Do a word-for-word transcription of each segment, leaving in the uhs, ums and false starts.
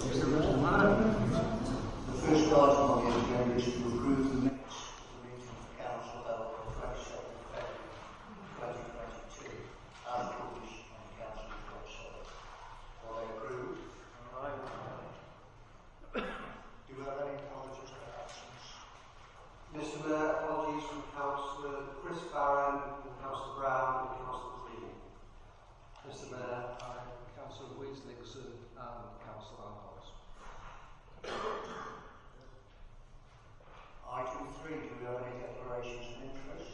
The first item on the agenda is to approve the minutes of the meeting of the Council held on the twenty-second of February twenty twenty-two as published on the Council's website. Are they approved? Aye. Do we have any apologies for absence? Mister Mayor, apologies from Councillor Chris Barron, and Councillor Brown and Councillor Clean. Mister Mayor, Aye. Councillor Louise-Nixon and Councillor Arnott. Item three, do we have any declarations of interest?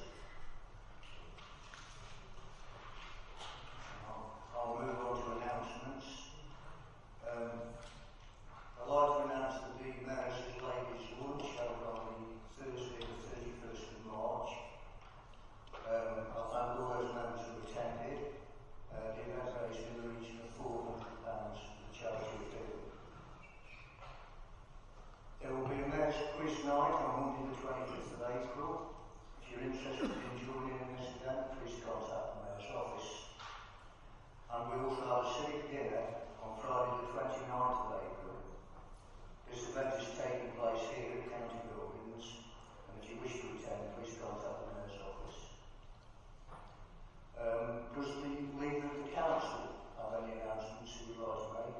I'll, I'll move on to announcements. Um, I'd like to announce that the Mayor's Ladies' Lunch held on the Thursday, the thirty-first of March. Um, I thank all those members who attended. Uh, the event raised in the region of four hundred pounds for the charity of Hill. There will be a Mayor's Quiz Night on Monday the twenty-fifth of April. If you're interested in joining in this event, please contact the Mayor's office. And we also have a civic dinner on Friday the twenty-ninth of April. This event is taking place here at County Buildings, and if you wish to attend, please contact the Mayor's office. Um, does the leader of the council have any announcements he would like to make?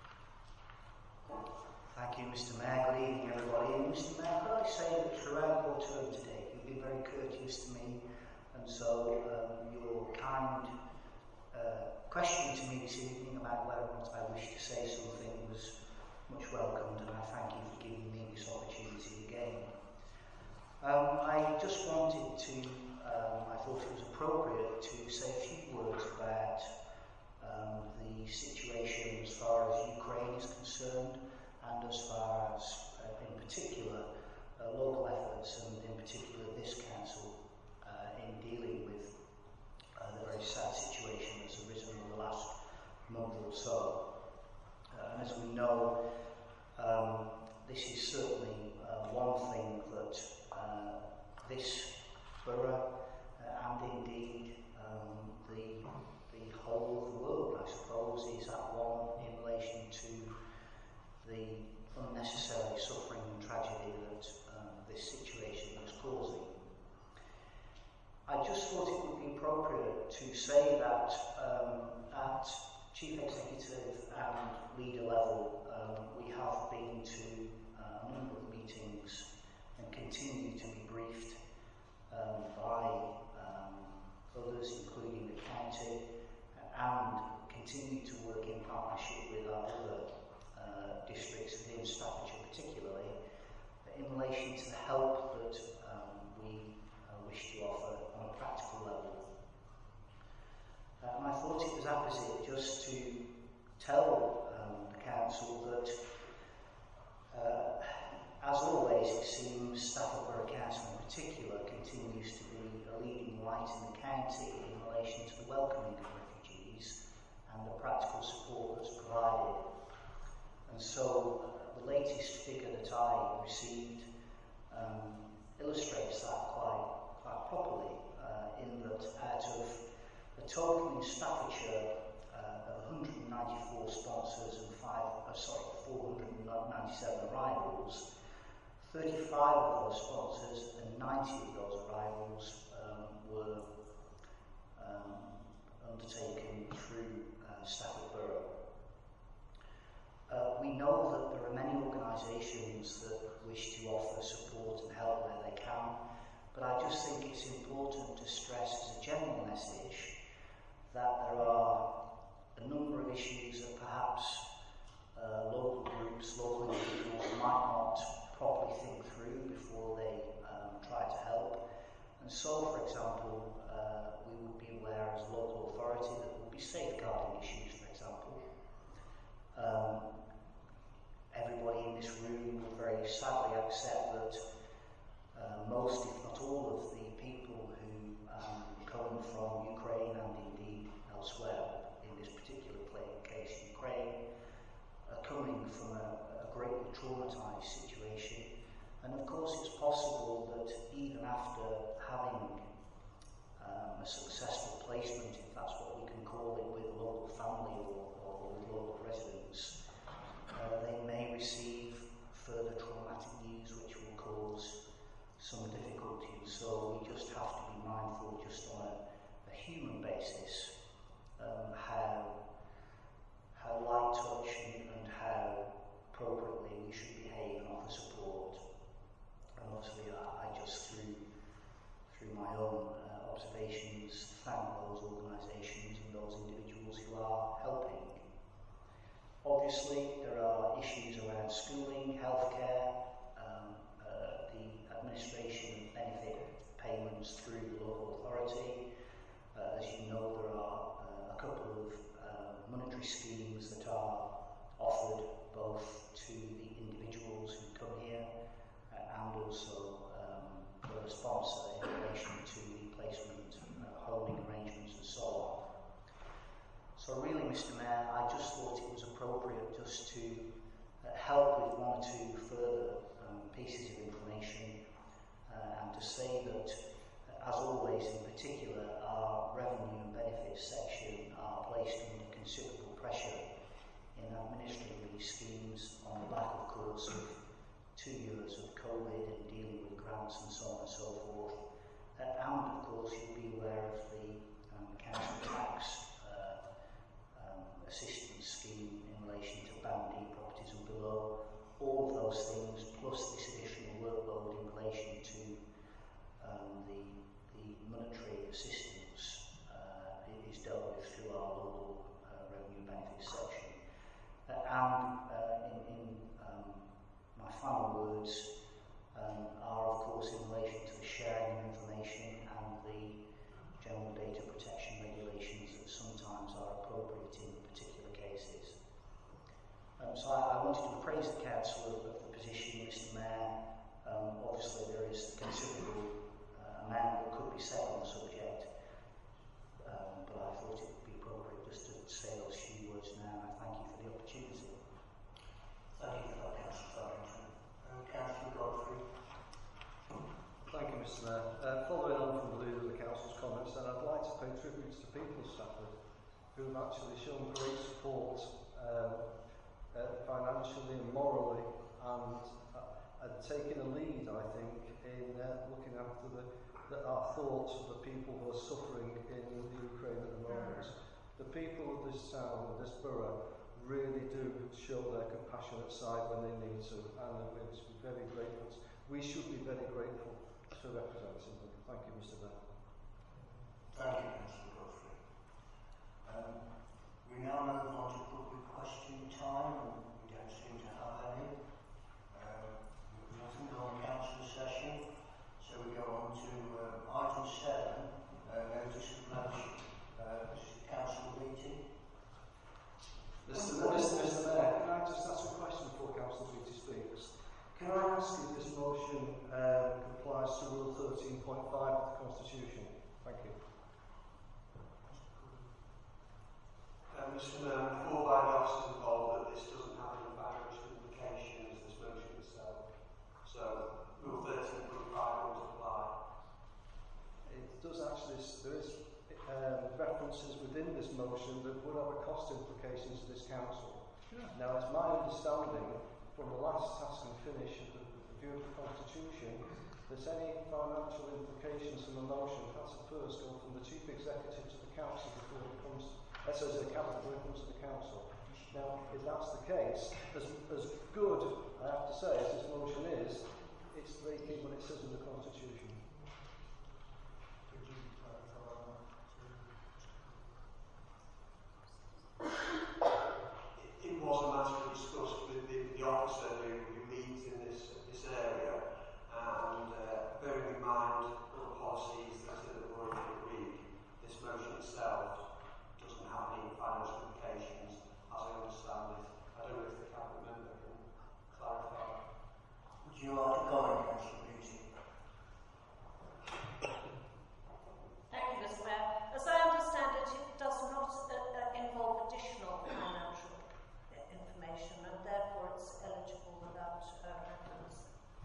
Thank you, Mister Mayor. Good evening, everybody. And Mister Mayor, could I say that throughout your term today, you've been very courteous to me, and so um, your kind uh, question to me this evening about whether or not I wish to say something was much welcomed, and I thank you for giving me this opportunity again. Um, I just wanted to, um, I thought it was appropriate to say a few words about um, the situation as far as Ukraine is concerned, and as far as, uh, in particular, uh, local efforts, and in particular this council, uh, in dealing with uh, the very sad situation that's arisen in the last month or so. Uh, and as we know, um, this is certainly uh, one thing that uh, this borough, uh, and indeed um, the, the whole of the world, I suppose, is at one in relation to the unnecessary suffering and tragedy that um, this situation is causing. I just thought it would be appropriate to say that um, at Chief Executive and leader level um, we have been to uh, a number of meetings and continue to be briefed um, by um, others, including the county, and continue to work in partnership with our other Uh, districts within Staffordshire particularly, in relation to the help that um, we uh, wish to offer on a practical level. Uh, and I thought it was apposite just to tell um, the Council that, uh, as always, it seems Stafford Borough Council in particular continues to be a leading light in the county in relation to the welcoming of refugees and the practical support that's provided. And so uh, the latest figure that I received um, illustrates that quite, quite properly, uh, in that out of a total in Staffordshire uh, of one hundred ninety-four sponsors and five, uh, sorry, four hundred ninety-seven arrivals, thirty-five of those sponsors and ninety of those arrivals um, were um, undertaken through uh, Stafford Borough. Uh, we know that there are many organisations that wish to offer support and help where they can, but I just think it's important to stress as a general message that there are a number of issues that perhaps uh, local groups, local individuals might not properly think through before they um, try to help. And so, for example, uh, we would be aware as a local authority that there will be safeguarding issues, for example. Um, everybody in this room will very sadly accept that uh, most, if not all, of the people who um, come from Ukraine and indeed elsewhere, in this particular case Ukraine, are coming from a, a greatly traumatised situation. And of course it's possible that even after having um, a successful placement, if that's what we can call it, with a local family or, or with local residents, uh, they through my own uh, observations, thank those organisations and those individuals who are helping. Obviously, there are issues around schooling, healthcare, um, uh, the administration of benefit payments through the local authority. Uh, as you know, there are uh, a couple of uh, monetary schemes that are offered both to the individuals who come here uh, and also um, for a sponsor in relation to the placement, uh, holding arrangements and so on. So really, Mister Mayor, I just thought it was appropriate just to uh, help with one or two further um, pieces of information uh, and to say that, uh, as always, in particular, our revenue and benefits section are placed under considerable pressure in administering these schemes on the back, of course, of two years of COVID and dealing with grants and so on and so forth. Uh, and, of course, you'll be aware of the um, council tax uh, um, assistance scheme in relation to Band D properties and below. All of those things, plus this additional workload in relation to um, the, the monetary assistance uh, is dealt with through our local uh, revenue benefits section. Uh, and uh, in, in um, my final words um, are, of course, in relation to the sharing of information and the general data protection regulations that sometimes are appropriate in particular cases. Um, so I, I wanted to praise the Council of, of the position, Mister Mayor. Um, obviously, there is a considerable uh, amount that could be said on the subject, um, but I thought it would be appropriate just to say those few words now, and I thank you for the opportunity. Thank you for that, Councillor Farrington. Uh, Councillor Godfrey. Thank you, Mister Mayor. Uh, following on from the leader of the council's comments, then I'd like to pay tribute to people of Stafford who have actually shown great support um, uh, financially and morally, and uh, and taken a lead, I think, in uh, looking after the, the our thoughts of the people who are suffering in the Ukraine at the moment. The people of this town, of this borough, really do show their compassionate side when they need to, and we're very grateful. We should be very grateful to representing them. Thank you, Mister Mayor. Thank you, Councillor Godfrey. Um, we now move on to public question time, and we don't seem to have any. Um, we've nothing on council session, so we go on to uh, item seven, uh, notice of motion. Uh, this is council meeting. Mister Mister Mayor, can I just ask a question before Councillor Beattie speaks? Can I ask if this motion um, complies to Rule thirteen point five of the Constitution? Thank you. Uh, Mister Mayor, before by the officers involved that this doesn't have any financial implications, this motion itself. So, Rule thirteen point five won't apply. It does actually, there is um, references within this motion that would have a cost implications to this council. Yeah. Now, it's my understanding from the last task and finish of the review of the Constitution that any financial implications from the motion has to first go from the Chief Executive to the Council before it comes, uh, so as a cabinet before it comes to the Council. Now, if that's the case, as, as good, I have to say, as this motion is, it's breaking what it says in the Constitution. It was a matter we discussed with the, the officer who, who leads in this this area, and uh, bearing in mind other policies that are already agreed, this motion itself doesn't have any financial implications, as I understand it. I don't know if the cabinet member can clarify. Would you like to comment, Councillor Beattie? Thank you, Mister Mayor. As I understand it, it does not uh, uh, involve additional financial information, and therefore it's eligible without uh, reference.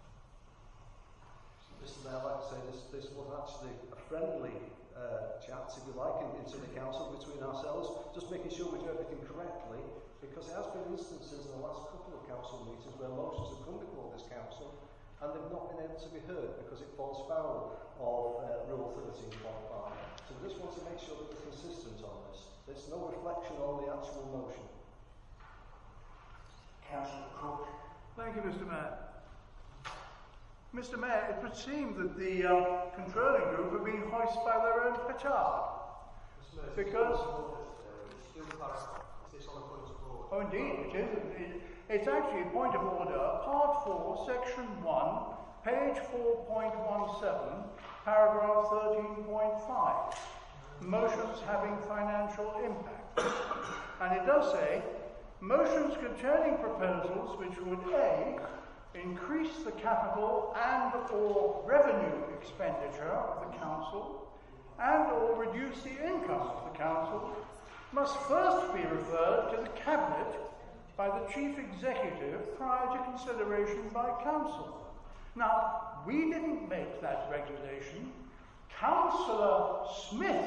Mister Mayor, I'd like to say this, this was actually a friendly uh, chat, if you like, in, into the council between ourselves, just making sure we do everything correctly, because there has been instances in the last couple of council meetings where motions have come before this council and they've not been able to be heard because it falls foul of uh, Rule thirteen point five. So we just want to make sure that we're consistent on this. There's no reflection on the actual motion. Councillor Cook. Thank you, Mister Mayor. Mister Mayor, it would seem that the um, controlling group have been hoisted by their own petard. Because... It's still paragraph. Is this on a point of order? Oh, indeed, it is. It, it's actually a point of order, Part four, Section one, page four point one seven, paragraph thirteen point five. Motions having financial impact. And it does say, motions containing proposals which would A, increase the capital and or revenue expenditure of the council and or reduce the income of the council must first be referred to the cabinet by the chief executive prior to consideration by council. Now, we didn't make that regulation. Councillor Smith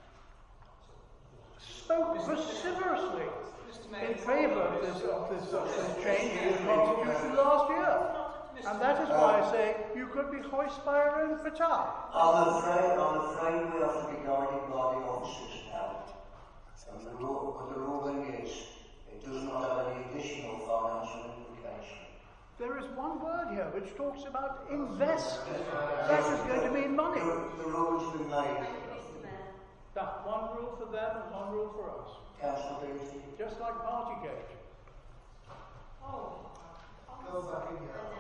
spoke vociferously in favour of this, of this, of this change in the Constitution last year. And that is why I say you could be hoisted by your own petard. I'm afraid, I'm afraid we have to be guided by the officers now. And the, rule, what the ruling is, it does not have any additional financial implication. There is one word here which talks about invest. That is going to mean money. The, the rule's been made. That one rule for them and one rule for us. Councillor Beattie. Just like Partygate. Oh. Go back in here.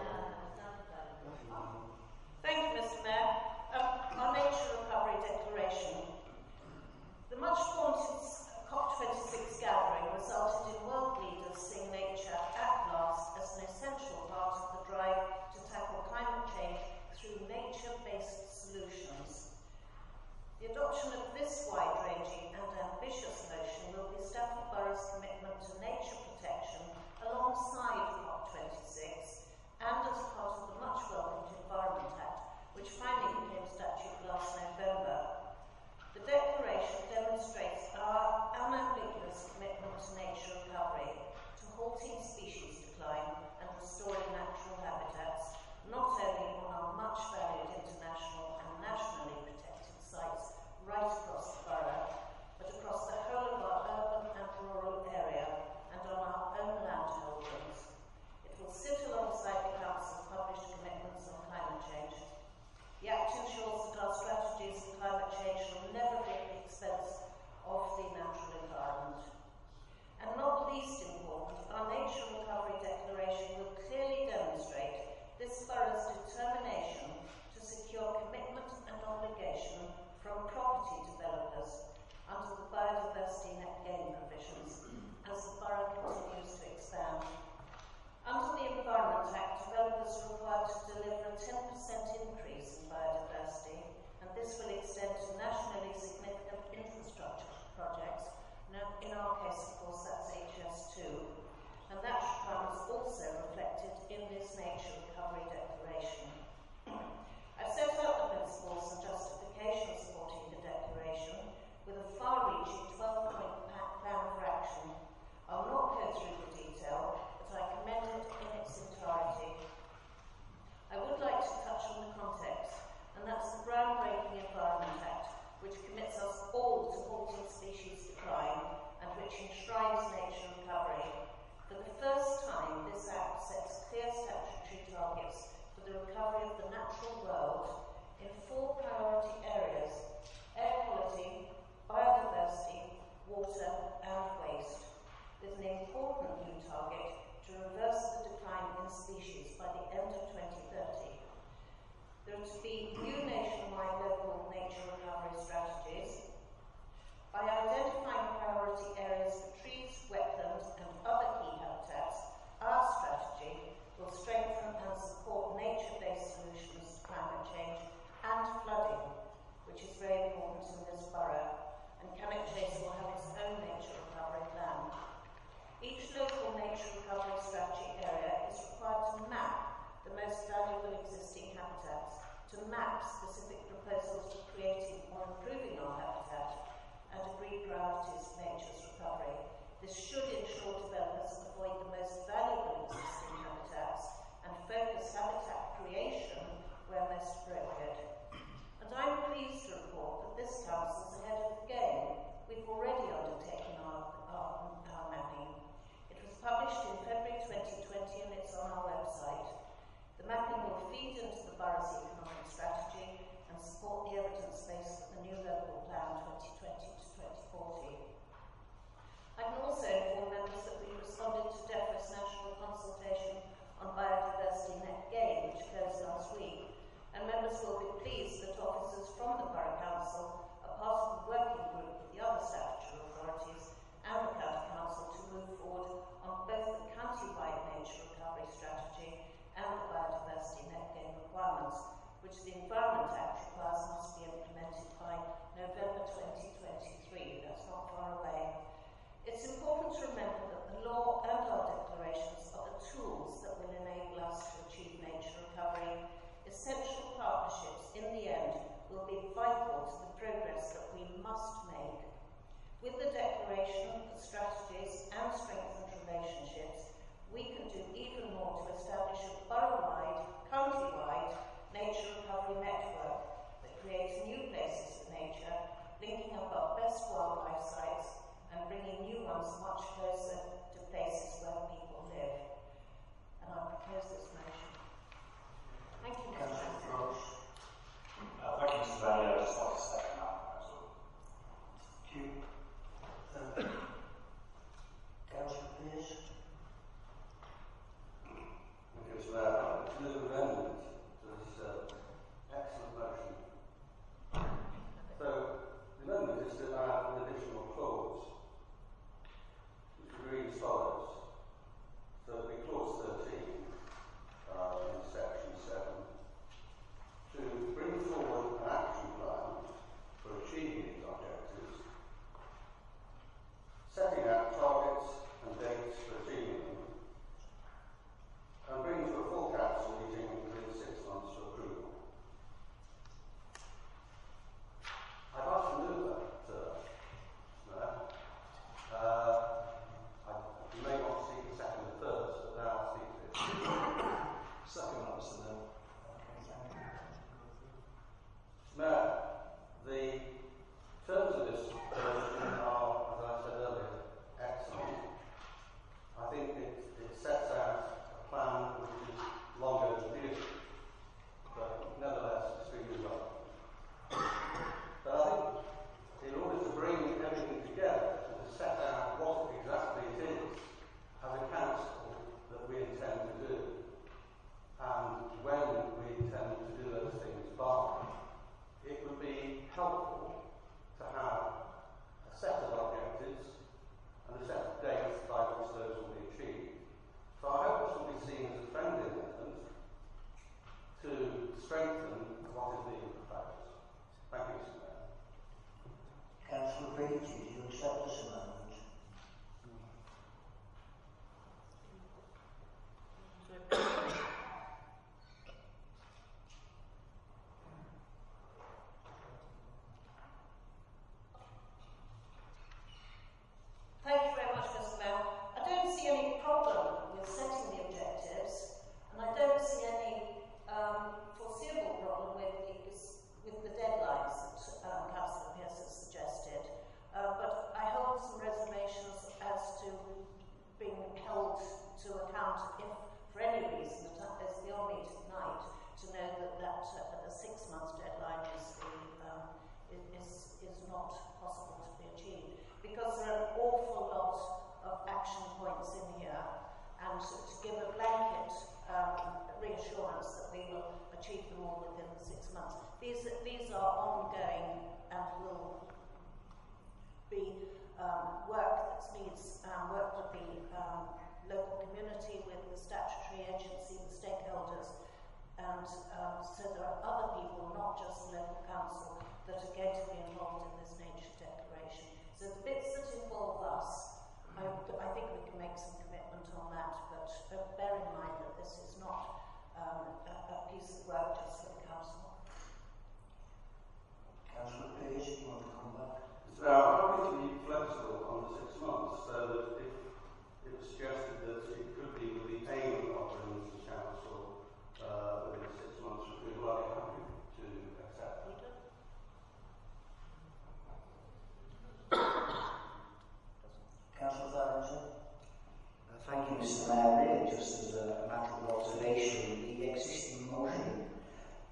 Thank you, Mister Mayor. Um, our Nature Recovery Declaration. The much vaunted COP twenty-six gathering resulted in world leaders seeing nature at last as an essential part of the drive to tackle climate change through nature-based solutions. The adoption of this wide-ranging and ambitious motion will be Stafford Borough's commitment to nature into the borough's economic strategy and support the evidence base for the new local plan twenty twenty to twenty forty. I can also inform members that we responded to DEFRA's national consultation on biodiversity net gain, which closed last week, and members will be pleased that officers from the Borough Council are part of the working group with the other statutory authorities and the County Council to move forward on both the county-wide nature recovery strategy and the biodiversity net gain requirements, which the Environment Act requires must be implemented by November twenty twenty-three. That's not far away. It's important to remember that the law and our declarations are the tools that will enable us to achieve nature recovery. Essential partnerships, in the end, will be vital to the progress that we must make. With the declaration, the strategies and strengthened relationships, we can do even more to establish a borough-wide, county-wide nature recovery network that creates new places of nature, linking up our best wildlife sites and bringing new ones much closer to places where people live. And I propose this motion. Thank you, Mister Councillor President. Frost. Uh, thank you, Mister Bailey. I'd just like to second that proposal. Thank you. Um, Councillor Pearce. Thank you, Mister Mayor. To move amendment to this uh, excellent motion. So, the amendment is to add an additional clause, which would read as follows. So, it would be clause thirteen, uh, in section seven, to bring forward an action plan for achieving these objectives, setting out targets and dates for achieving them, and bring to a full council meeting within six months for approval. I'd like to move that, uh, Mayor. Uh, I, you may want to seek a second and first, but now I'll seek it. Second that, Mister Mayor. Mayor, the terms of this version are, as I said earlier, excellent. I think it, it sets out a plan which is long overdue, but nevertheless extremely well. But I think in order to bring everything together and to set out what exactly it is as a council that we intend to do and when we intend to do those things by, it would be helpful to have a set of objectives and a set of dates by which those will be achieved. So I hope this will be seen as a friendly amendment to strengthen what is being proposed. Thank you, Mister Mayor. Councillor Beattie, do you accept this amendment? Thank you very much, Mister Mayor. I don't see any problem with setting the objectives, and I don't see any um, foreseeable problem with the, with the deadlines that um, Councillor Pearce has suggested. Uh, but I hold some reservations as to being held to account if, for any reason, that is beyond me tonight, to know that, that uh, a six months deadline is, the, um, is, is not possible to be achieved. Because there are an awful lot of action points in here, and to, to give a blanket um, reassurance that we will achieve them all within the six months. These, these are ongoing and will be um, work that needs um, work with the um, local community, with the statutory agency, the stakeholders, and um, so there are other people, not just the local council, that are going to be involved in this nature declaration. So the bits that involve us, I, I think we can make some commitment on that, but uh, bear in mind that this is not um, a, a piece of work just for the council. Councillor Pearce, do you want to come back? So I'm happy to be flexible on the six months, so that if it was suggested that it could be with the aim of bringing to the council uh, within six months for approval, I'd be happy to accept that. Councillor Farrington. Uh, thank you, Mister Mayor. Really, just as a matter of observation, the existing motion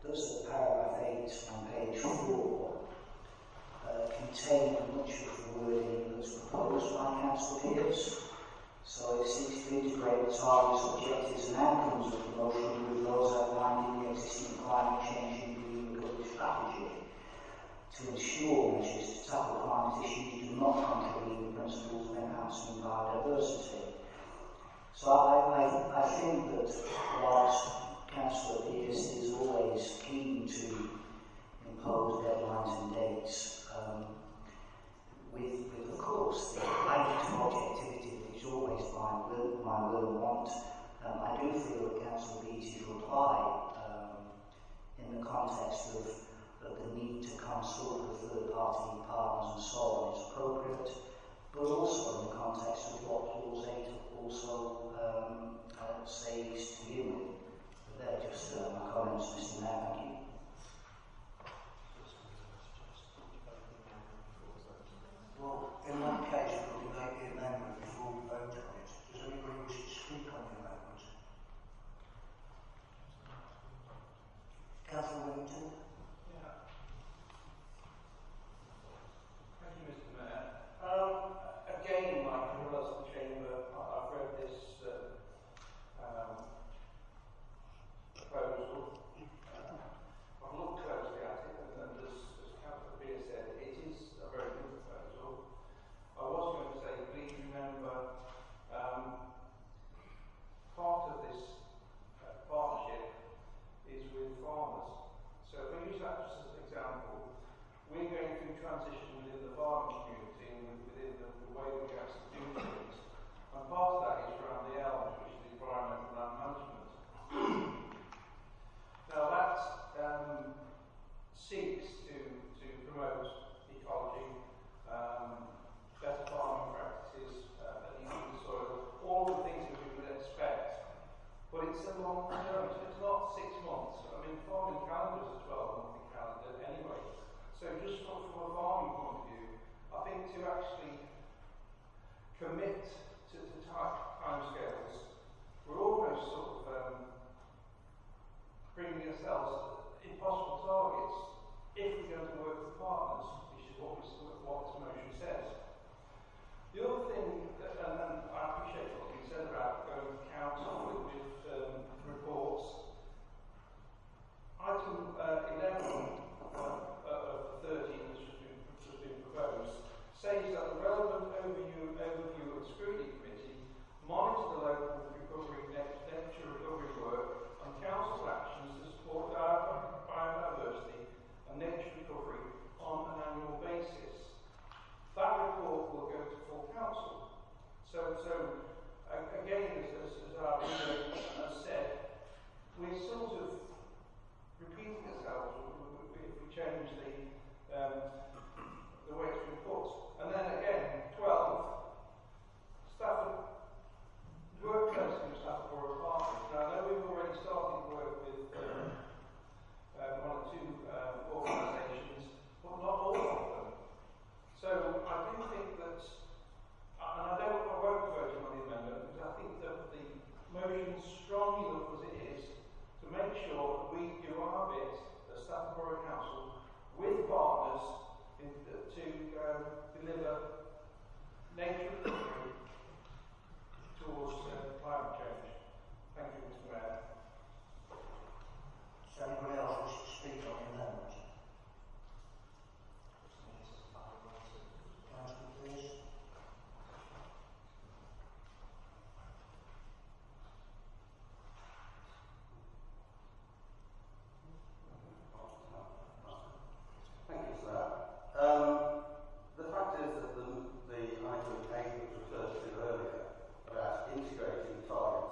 does at paragraph eight on page four uh, contain much of the wording that's proposed by Councillor Pearce. So it seeks to integrate the targets, objectives and outcomes of the motion with those outlined in the existing climate change and green recovery strategy to ensure measures to tackle climate issues do not contravene the principles of enhancing biodiversity. So I, I, I think that whilst Councillor Pearce is always keen to impose deadlines and dates, um, with, with of course the language of objectivity that is always my will, my will and want, um, I do feel that Councillor Beattie's reply um, in the context of, of the need to consult with third-party partners and so on is appropriate, but also in the context of what Clause eight also um, uh, says to begin with. But they're just uh, my comments, Mister Mayor. Thank you. Well, in that case, we will make the amendment before we vote on it. Does anybody wish to speak on the amendment? Councillor Wellington? Yeah. Thank you, Mister Mayor. Um, again, like everyone else in the chamber, I- I've read this uh, um, proposal. Uh, I've looked closely at it, and, and as, as Councillor Beer said, it is a very good proposal. I was going to say, please remember, um, part of this uh, partnership is with farmers. So if we use that just as an example, we're going through transition within the farming community and within the, the way we actually do things. And part of that is around the ELMS, which is the Environmental Land Management. Now that um, seeks to, to promote ecology, um, better farming practices, uh, that use of the soil, all the things that we would expect. But it's a long term, so it's not six months. I mean, farming calendar is a twelve monthly calendar anyway. So just from, from a farming point of view, I think to actually commit to, to time scales, we're almost sort of um, bringing ourselves impossible targets if we're going to work with partners, which is what, we, what this motion says. The other thing, that, and, and I appreciate what's been said about going to council with, with um, reports. Item uh, eleven uh, of thirteen that's just been, just been proposed says that the relevant overview, overview of the scrutiny committee monitor the local recovery, nature recovery work and council actions to support biodiversity and nature recovery on an annual basis. That report will go to full council. So, so uh, again, as, as, as our leader has said, we're sort of repeating ourselves if we change the um, the way it's been put. And then again, twelve, Stafford, work closely with Stafford Borough Partners. Now, I know we've already started work with um, uh, one or two uh, organisations, but not all of them. So I do think that, and I don't, I won't vote on the amendment because I think that the motion is strong enough as it is to make sure that we do our bit as Stafford Borough Council with partners in, uh, to um, deliver nature recovery towards uh, climate change. Thank you, Mister Mayor. Does anybody else wish to speak on the amendment? Councillor Pearce? Thank you for that. Um, the fact is that the, the item eight that was referred to earlier about integrating target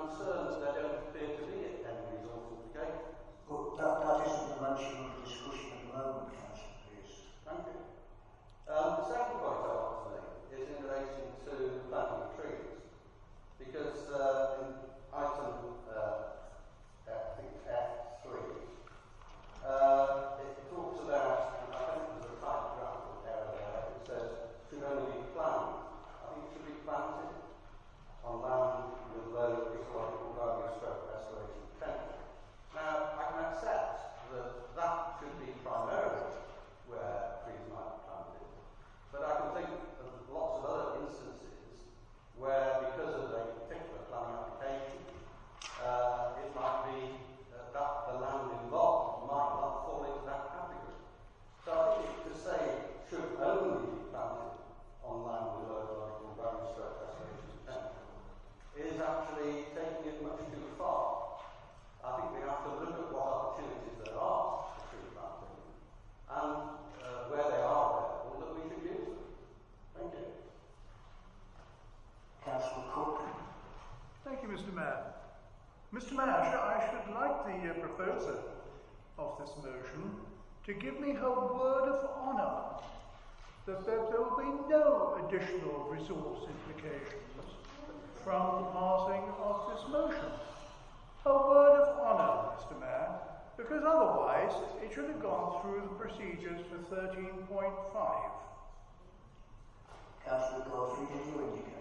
concerned that there don't appear to be any resource implications. But that, that isn't the motion under discussion at the moment, Councillor Pearce. Thank you. Um, the second point I'd like to make is in relation to planting of trees. Because uh, in item, uh, I think F three, uh, it talks about, and I think there's a typographical error there, it says, should only be planned. I think it should be planted on land with low ecological value stroke restoration potential. Now, I can accept that that should be primarily where trees might be planted, but I can think of lots of other instances where, because of a particular planning application, uh, it might be uh, that the land involved might not fall into that category. So I think to say should only be planted on land with low ecological value stroke restoration potential is actually taking it much too far. I think we have to look at what opportunities there are for tree planting and uh, where they are available that we should use them. Thank you. Councillor Cook. Thank you, Mister Mayor. Mister Mayor, I should like the uh, proposer of this motion to give me her word of honour that there, there will be no additional resource implications from the passing of this motion. Her word of honour, Mister Mayor, because otherwise it should have gone through the procedures for thirteen point five. Councillor Godfrey, did you indicate?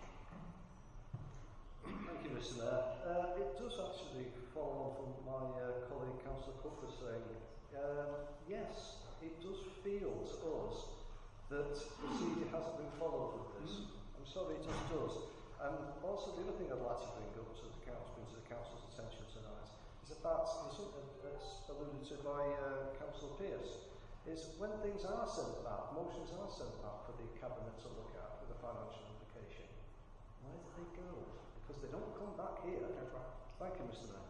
Thank you, Mister Mayor. Uh, it does actually follow on from my uh, colleague Councillor Cook was saying. Um, yes, it does feel to us that procedure hasn't been followed with this. I'm sorry, it just does. And also, the other thing I'd like to bring up to the council, bring to the council's attention tonight, is about something that's alluded to by uh, Councillor Pearce, is when things are sent back, motions are sent back for the cabinet to look at with a financial implication, where do they go? Because they don't come back here. Thank you, Mister Mayor.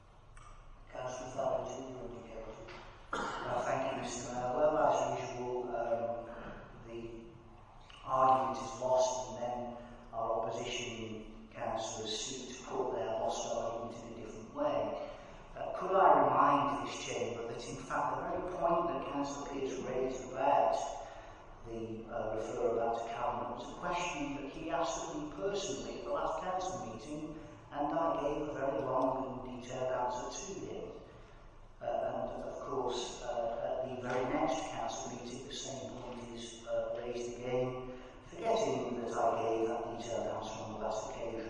Councillor Fallon, did you indicate? Uh, thank you, Mister Mayor. Well, as usual, um, the argument is lost, and then our opposition councillors seek to put their lost argument in a different way. Uh, could I remind this chamber that, in fact, the very point that Councillor Pearce raised about the uh, referral back to Cabinet was a question that he asked of me personally at the last council meeting, and I gave a very long and detailed answer to him. Uh, and of course, uh, at the very next council meeting, the same point is uh, raised again, forgetting that I gave that detailed answer on the last occasion.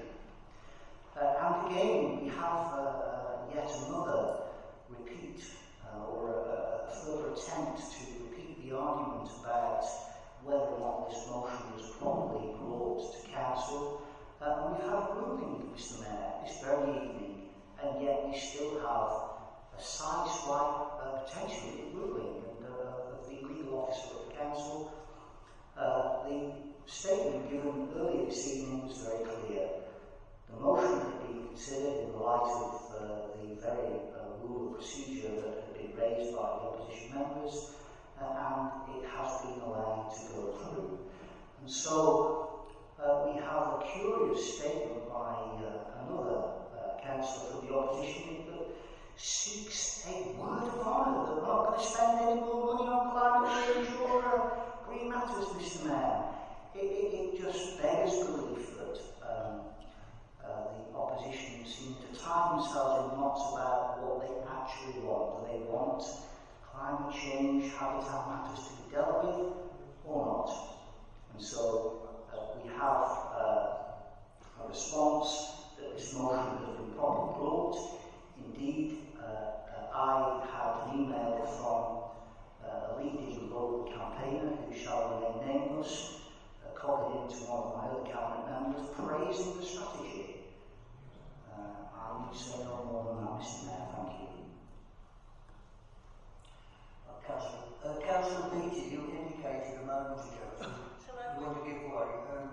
Uh, and again, we have uh, uh, yet another repeat, uh, or a, a further attempt to repeat the argument about whether or not this motion was properly brought to council. Uh, we've had a ruling, Mister Mayor, this very evening, and yet we still have a sideswipe, uh, potentially ruling, and uh, of the legal officer of the council. Uh, the statement given earlier this evening was very clear. The motion had been considered in the light of uh, the very uh, rule of procedure that had been raised by the opposition members, uh, and it has been allowed to go through. And so uh, we have a curious statement by uh, another uh, councillor for the opposition that seeks a word of honour that we're not going to spend any more money on climate change or uh, green matters, Mister Mayor. It, it, it just beggars belief that um, uh, the opposition seem to tie themselves in knots about what they actually want. Do they want climate change, habitat matters to be dealt with, or not? And so uh, we have uh, a response that this motion has been properly brought. Indeed, uh, uh, I had an email from uh, a leading local campaigner who shall remain nameless, uh, copied into one of my other cabinet members, praising the strategy. Uh, I need to say no more than that, Mister Mayor. Thank you. Uh, Councillor, uh, Councillor Beattie, you indicated a moment ago that you want to give way. Um,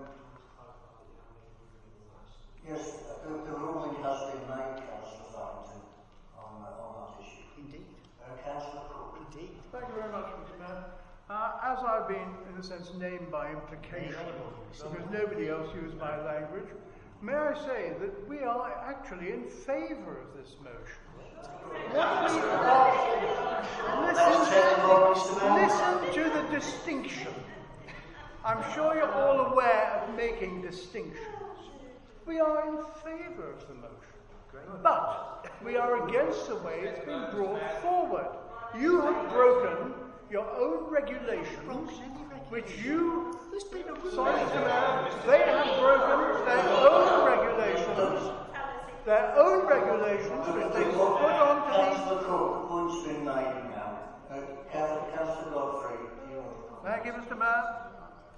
yes, the, the ruling has been made, Councillor Farrington, on, uh, on that issue. Indeed. Uh, Councillor Cook. Indeed. Thank you very much, Mister Mayor. Uh, as I've been, in a sense, named by implication, because nobody else used my language, may I say that we are actually in favour of this motion. What we are, listen, listen to the distinction. I'm sure you're all aware of making distinctions. We are in favour of the motion, but we are against the way it's been brought forward. You have broken your own regulations, which you, sorry, Mister Mayor, they have broken their own regulations, their own regulations, which they put on to the... Councillor Cook, the point's been made now. Uh, Councillor Godfrey, you want to... Thank you, Mister Mayor.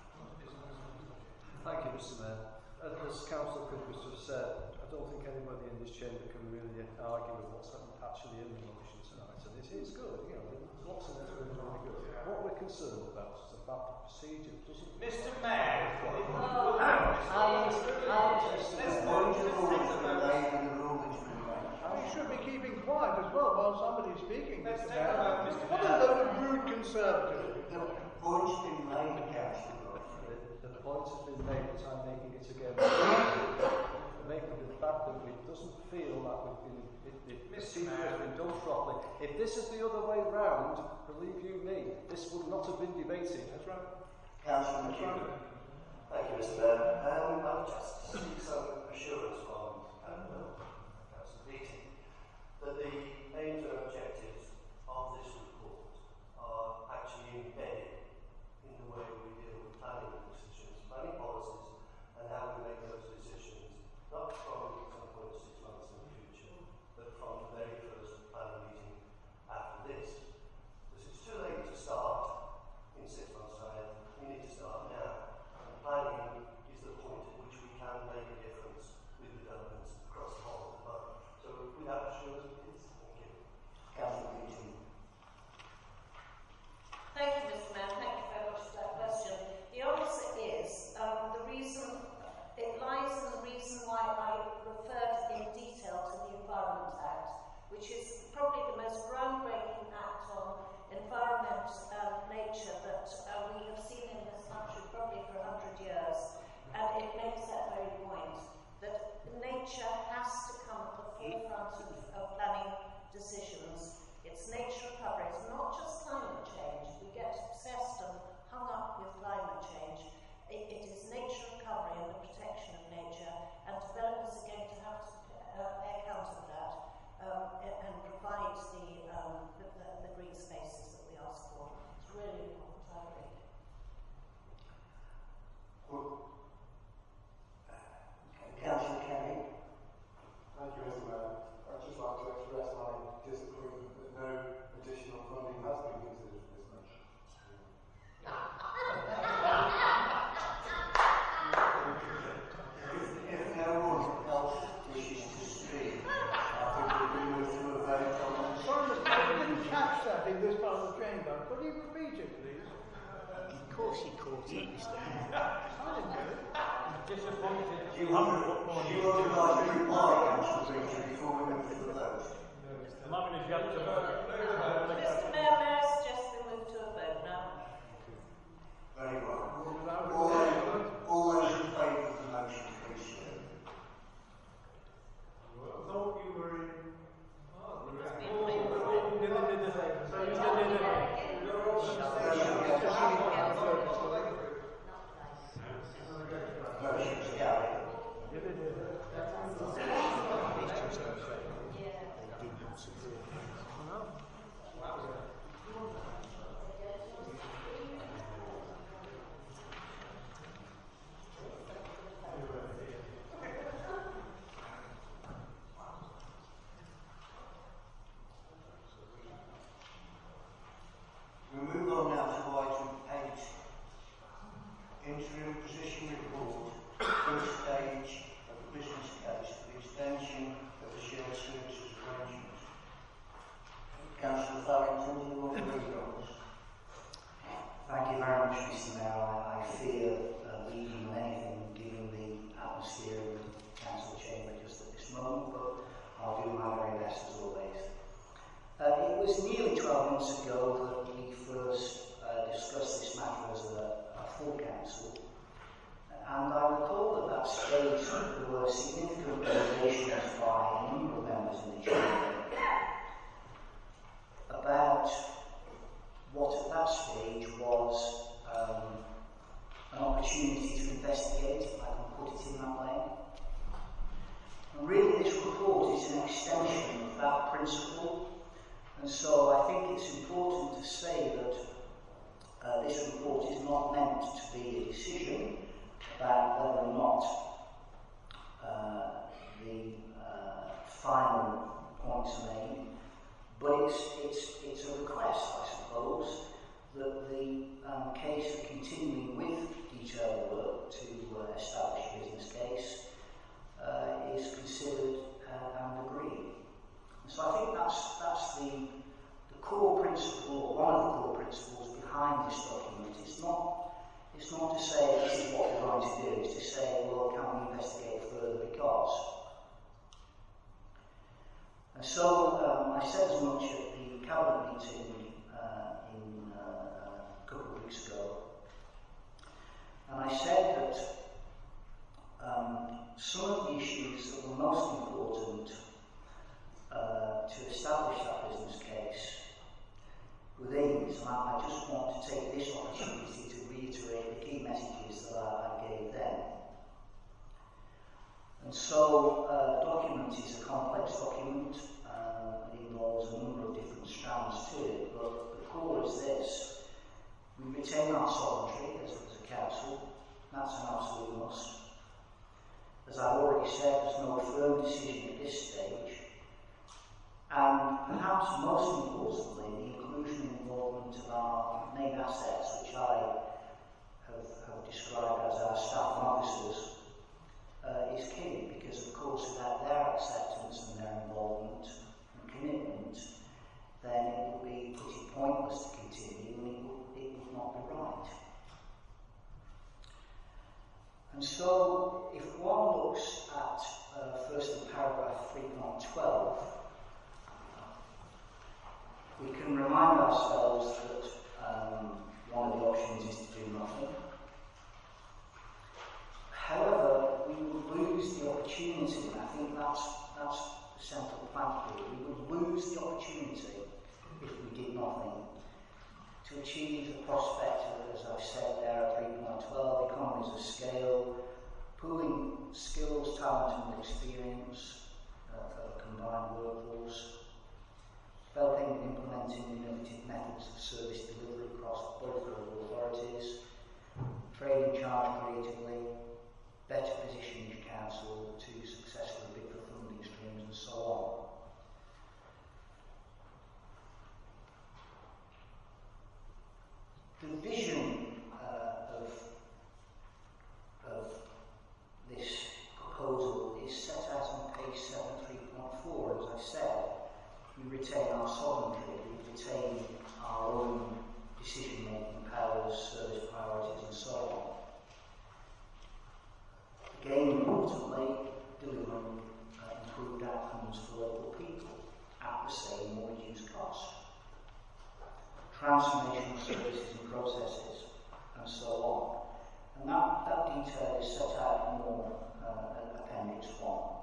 Thank you, Mister Mayor. As Councillor Cook has just said, I don't think anybody in this chamber can really argue with what's actually in the motion tonight. And it is good, you know, lots of it's really, really good. What we're concerned about is the fact that procedure doesn't... Mister Mayor, Oh. I'll, I'll just... The point of order has been made and the rule has been made. You should be keeping quiet as well while somebody's speaking, Let's Mister take a vote, Mayor. Mister What a Mayor. load of rude conservatives. The point's been made, Councillor Godfrey. The, the point has been made that I'm making it again. Making the fact that it doesn't feel like we've been, it, it, procedure has been done properly. If this is the other way round, believe you me, this would not have been debated. That's right. Councillor McKibben. Thank you, Mister Mayor. Um, I would just seek some assurance from um, Councillor Beattie that the aims and objectives of this report are actually embedded in the way we deal with planning decisions, planning policies, and how we make those decisions, not from some point six months in the future, but from the very first planning meeting after this. Because it's too late to start in six months' time, we need to start now. And planning is the point at which we can make a difference with the governments across the whole of the borough. So if we have assurance, please. Thank you. Councillor Beattie. Thank you, Mister Mayor. Thank you very much for that question. The answer is um, the reason, it lies in the reason why I referred in detail to the Environment Act, which is probably the most groundbreaking act on environment and nature that uh, we have seen in this country probably for a hundred years. And it makes that very point, that nature has to come at the forefront of, of planning decisions. It's nature recovery. It's not just climate change. We get obsessed and hung up with climate change. It, it is nature recovery and the protection of nature, and developers are going to have to uh, bear account of that um, and provide the, um, the, the, the green spaces that we ask for. It's really important, I agree. Well, Councillor Kenny. Thank you, Mister Mayor. I'd just like to express my disappointment that no additional funding has been considered for this motion. If, if no one else wishes to speak, I think we can move to a vote on this. Sorry, Mister Mayor, I didn't catch that in this part of the chamber. Could you repeat it, please? Of course he caught it, Mister Mayor. I didn't do it. disappointed. Do you want to, do you want to like to reply, Councillor Beattie, before we move to the vote? I'm not going to jump to vote. Mister Mayor, may I suggest we move to a vote now? Very well. All those, all those in favour of the motion, please show. I thought you were in. Oh, It's been made. So you did Motion's carried. They did not support. minor points are made, but it's, it's, it's a request, I suppose, that the um, case for continuing with detailed work to uh, establish a business case uh, is considered uh, and agreed. So I think that's, that's the, the core principle, or one of the core principles behind this document. It's not, it's not to say this is what we're going to do, it's to say, well, can we investigate further because. And so um, I said as much at the Cabinet meeting uh, in uh, a couple of weeks ago, and I said that um, some of the issues that were most important uh, to establish that business case were these, and I, I just want to take this opportunity to reiterate the key messages that I, I gave then. And so uh, the document is a complex document. Uh, it involves a number of different strands to it, but the core is this. We retain our sovereignty as, as a council. That's an absolute must. As I've already said, there's no firm decision at this stage. And perhaps most importantly, the inclusion and involvement of our main assets, which I have, have described as our staff and officers, uh, is key, because of course without their acceptance and their involvement and commitment, then it would be pretty pointless to continue and it would, it would not be right. And so, if one looks at uh, first in paragraph three point twelve, we can remind ourselves that um, one of the options is to do nothing. However, we would lose the opportunity, and I think that's, that's the central plank here, we would lose the opportunity if we did nothing to achieve the prospect of, as I've said there at three point twelve, economies of scale, pooling skills, talent and experience uh, for a combined workforce, developing and implementing innovative methods of service delivery across both local authorities, training charge creatively, better positioning your council to successfully bid for funding streams and so on. The vision uh, of, of this proposal is set out on page seven three point four. As I said, we retain our sovereignty, we retain our own decision-making powers, service priorities and so on. Again, importantly, delivering uh, improved outcomes for local people at the same or reduced cost. Transformational services and processes, and so on. And that, that detail is set out more uh, in Appendix one.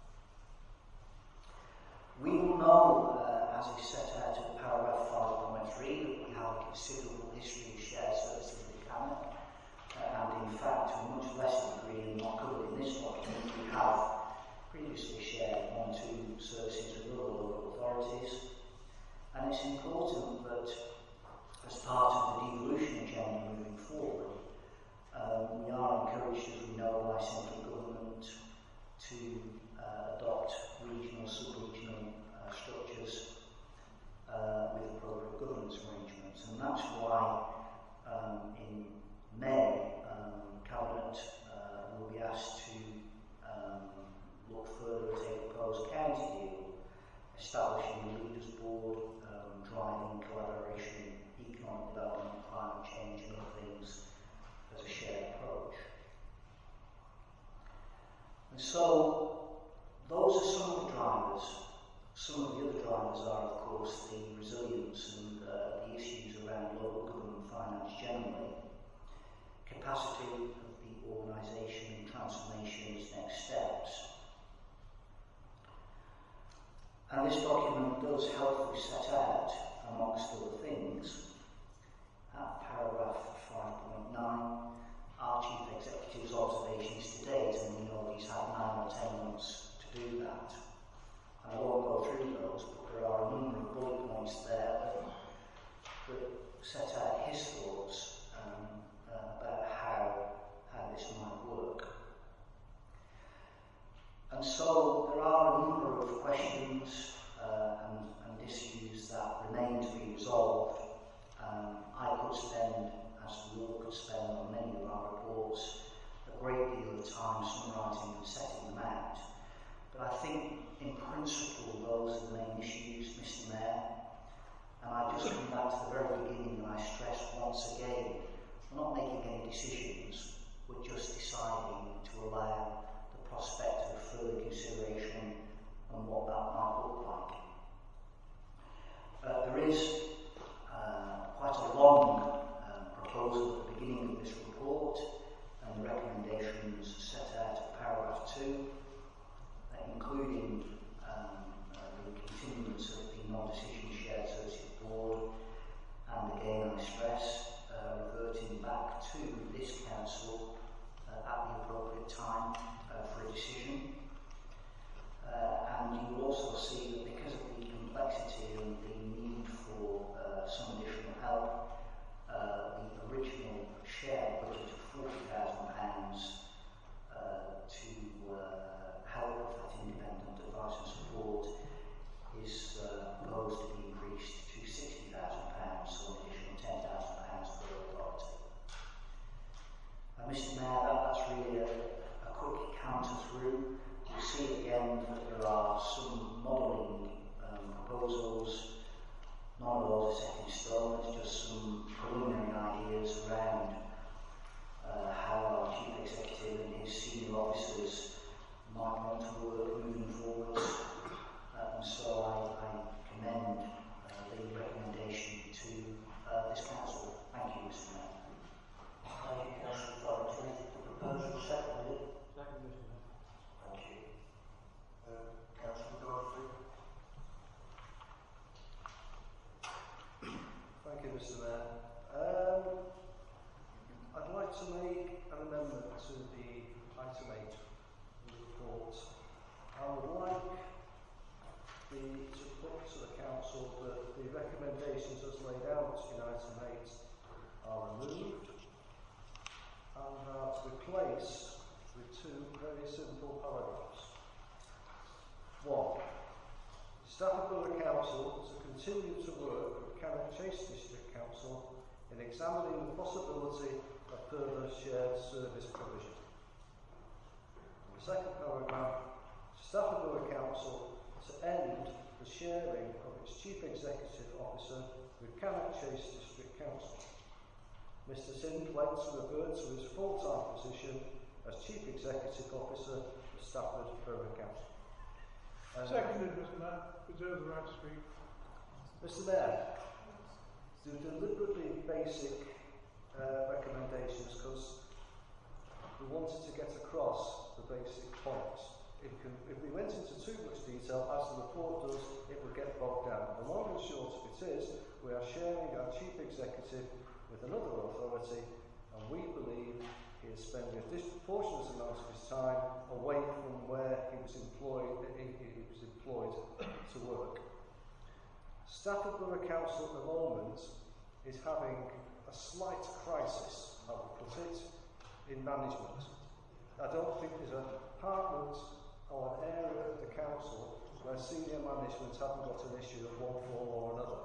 We will know, uh, as is set out in paragraph five point three, that we have a considerable history of shared services with Cabinet, uh, and in fact, to a much lesser degree than not covered in this document, we have previously shared one or two services with other local authorities. And it's important that as part of the devolution agenda moving forward, um, we are encouraged, as we know, by central government to uh, adopt regional, sub-regional uh, structures uh, with appropriate governance arrangements. And that's why um, in May, um, Cabinet uh, will be asked to um, look further at a proposed county deal, establishing a leaders board, um, driving collaboration, economic development, climate change and other things as a shared approach. And so those are some of the drivers. Some of the other drivers are, of course, the resilience and uh, the issues around local government finance generally, capacity of the organisation and transformation as next steps. And this document does helpfully set out, amongst other things, at paragraph five point nine, our Chief Executive's observations to date, and we know he's had nine or ten months to do that. And I won't go through those, but there are a number of bullet points there that, that set out his thoughts um, uh, about how, how this might work. And so there are a number of questions questions uh, and, and issues that remain to be resolved. Um, I could spend, as we all could spend on many of our reports, a great deal of time summarising and setting them out. But I think, in principle, those are the main issues, Mister Mayor. And I just come back to the very beginning and I stress once again, we're not making any decisions, we're just deciding to allow the prospect of further consideration and what that might look like. Uh, there is uh, quite a long um, proposal at the beginning of this report, and the recommendations set out at paragraph two, uh, including um, uh, the continuance of the non-decision shared associate board, and again I stress uh, reverting back to this council uh, at the appropriate time uh, for a decision. Uh, and you will also see that because of the complexity and the need for uh, some additional help, uh, the original shared budget of forty thousand pounds uh, to uh, help with that independent advice and support is uh, proposed to be increased to sixty thousand pounds, so an additional ten thousand pounds per authority. Uh, Mister Mayor, that, that's really a, a quick counter through. You'll see at the end that there are some modelling um, proposals. None of those are set in stone, it's just some preliminary ideas around uh, how our Chief Executive and his senior officers might want to work moving forwards. Uh, and so I, I commend uh, the recommendation to uh, this Council. Thank you, Mister Mayor. Thank you, Councillor Thornton. The proposal seconded. Second, Mister Mayor. Thank you. Uh, Councillor Godfrey. Thank you, Mister Mayor. Um, I'd like to make an amendment to the item eight of the report. I would like the, to put to the Council that the recommendations as laid out in item eight are removed and are replaced with two very simple paragraphs. One, staff of Borough Council to continue to work with Cannock Chase District Council in examining the possibility of further shared service provision. And the second paragraph, staff of Borough Council to end the sharing of its Chief Executive Officer with Cannock Chase District Council. Mister Sin plans to revert to his full-time position as Chief Executive Officer of Stafford Borough Council. Um, Seconded, Mister Mayor. Reserve the right to speak. Mister Mayor, the deliberately basic uh, recommendations because we wanted to get across the basic points. If, can, if we went into too much detail, as the report does, it would get bogged down. The long and short of it is, we are sharing our Chief Executive with another authority, and we believe he is spending a disproportionate amount of his time away from where he was employed, he, he was employed to work. Stafford Borough Council at the moment is having a slight crisis, I would put it, in management. I don't think there's a department or an area of the council where senior management haven't got an issue of one form or another.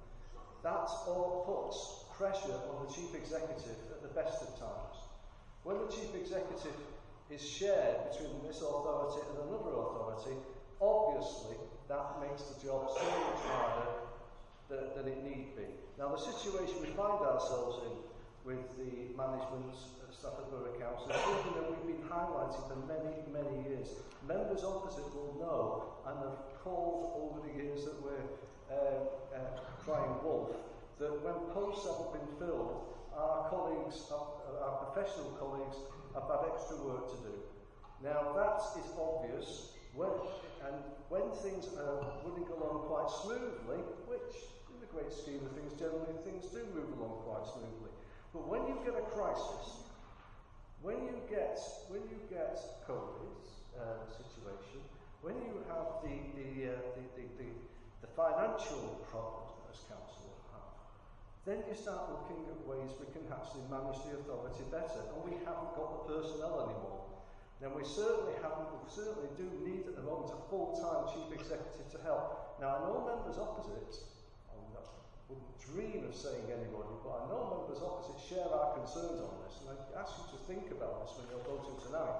That all puts pressure on the Chief Executive at the best of times. When the Chief Executive is shared between this authority and another authority, obviously that makes the job so much harder than, than it need be. Now the situation we find ourselves in with the management of Stafford Borough Council is something that we've been highlighting for many, many years. Members opposite will know and have called over the years that we're uh, uh, crying wolf, that when posts haven't been filled, our colleagues, our, our professional colleagues, have had extra work to do. Now that is obvious, when, and when things are running along quite smoothly, which in the great scheme of things, generally things do move along quite smoothly. But when you get a crisis, when you get when you get COVID uh, situation, when you have the the, uh, the, the, the the financial problem that as council have, then you start looking at ways we can actually manage the authority better, and we haven't got the personnel anymore. then we certainly haven't, we certainly do need at the moment a full-time chief executive to help. Now, I know members opposite, I wouldn't dream of saying anybody, but I know members opposite share our concerns on this, and I ask you to think about this when you're voting tonight.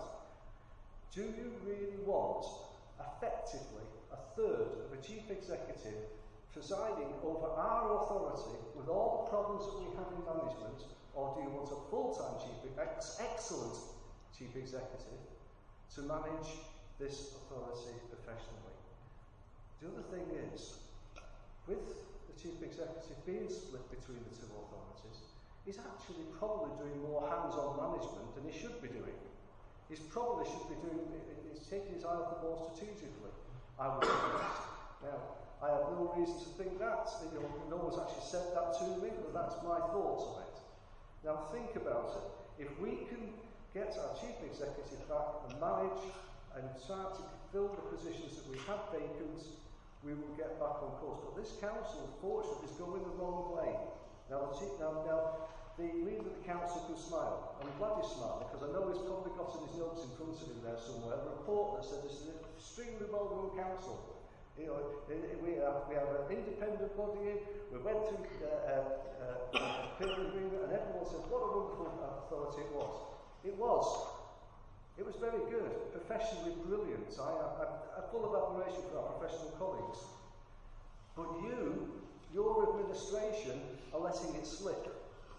Do you really want, effectively, a third of a chief executive presiding over our authority with all the problems that we have in management, or do you want a full-time chief, ex excellent chief executive to manage this authority professionally? The other thing is, with the chief executive being split between the two authorities, he's actually probably doing more hands-on management than he should be doing. He's probably should be doing, he's taking his eye off the ball strategically, I would suggest. Now, I have no reason to think that. You know, no one's actually said that to me, but that's my thoughts on it. Now, think about it. If we can get our chief executive back and manage and start to fill the positions that we have vacant, we will get back on course. But this council, unfortunately, is going the wrong way. Now, the, chief, now, now, the leader of the council can smile. I'm glad he's smiling, because I know he's probably got in his notes in front of him there somewhere a report that said this is an extremely well-run council. You know, we have, we have an independent body in, we went through uh, uh, uh, peer agreement, and everyone said what a wonderful authority it was. It was. It was very good, professionally brilliant. I am full of admiration for our professional colleagues. But you, your administration, are letting it slip.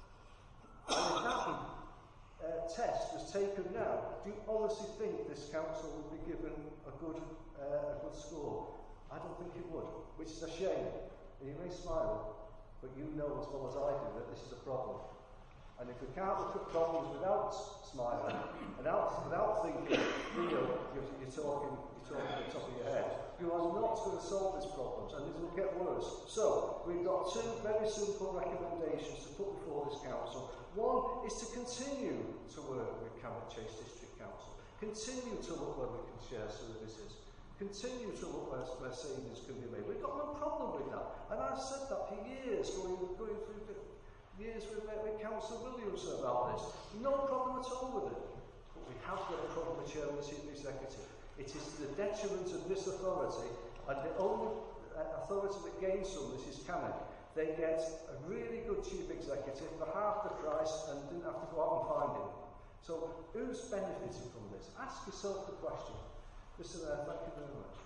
And if that uh, test was taken now, do you honestly think this council would be given a good, uh, a good score? I don't think it would, which is a shame. And you may smile, but you know as well as I do that this is a problem. And if we can't look at problems without smiling, and without, without thinking, you know, you're, you're, talking, you're talking at the top of your head, you are not going to solve these problems, and it will get worse. So, we've got two very simple recommendations to put before this council. One is to continue to work with Cannock Chase District Council. Continue to look where we can share services. Continue to look where, where savings can be made. We've got no problem with that. And I've said that for years, going, going through the years with, with Councillor Williamson about this. No problem at all with it. But we have got a problem with Chairman and Chief Executive. It is to the detriment of this authority, and the only uh, authority that gains from this is Cannock. They get a really good Chief Executive for half the price and didn't have to go out and find him. So who's benefiting from this? Ask yourself the question. Mister Mayor, thank you very much.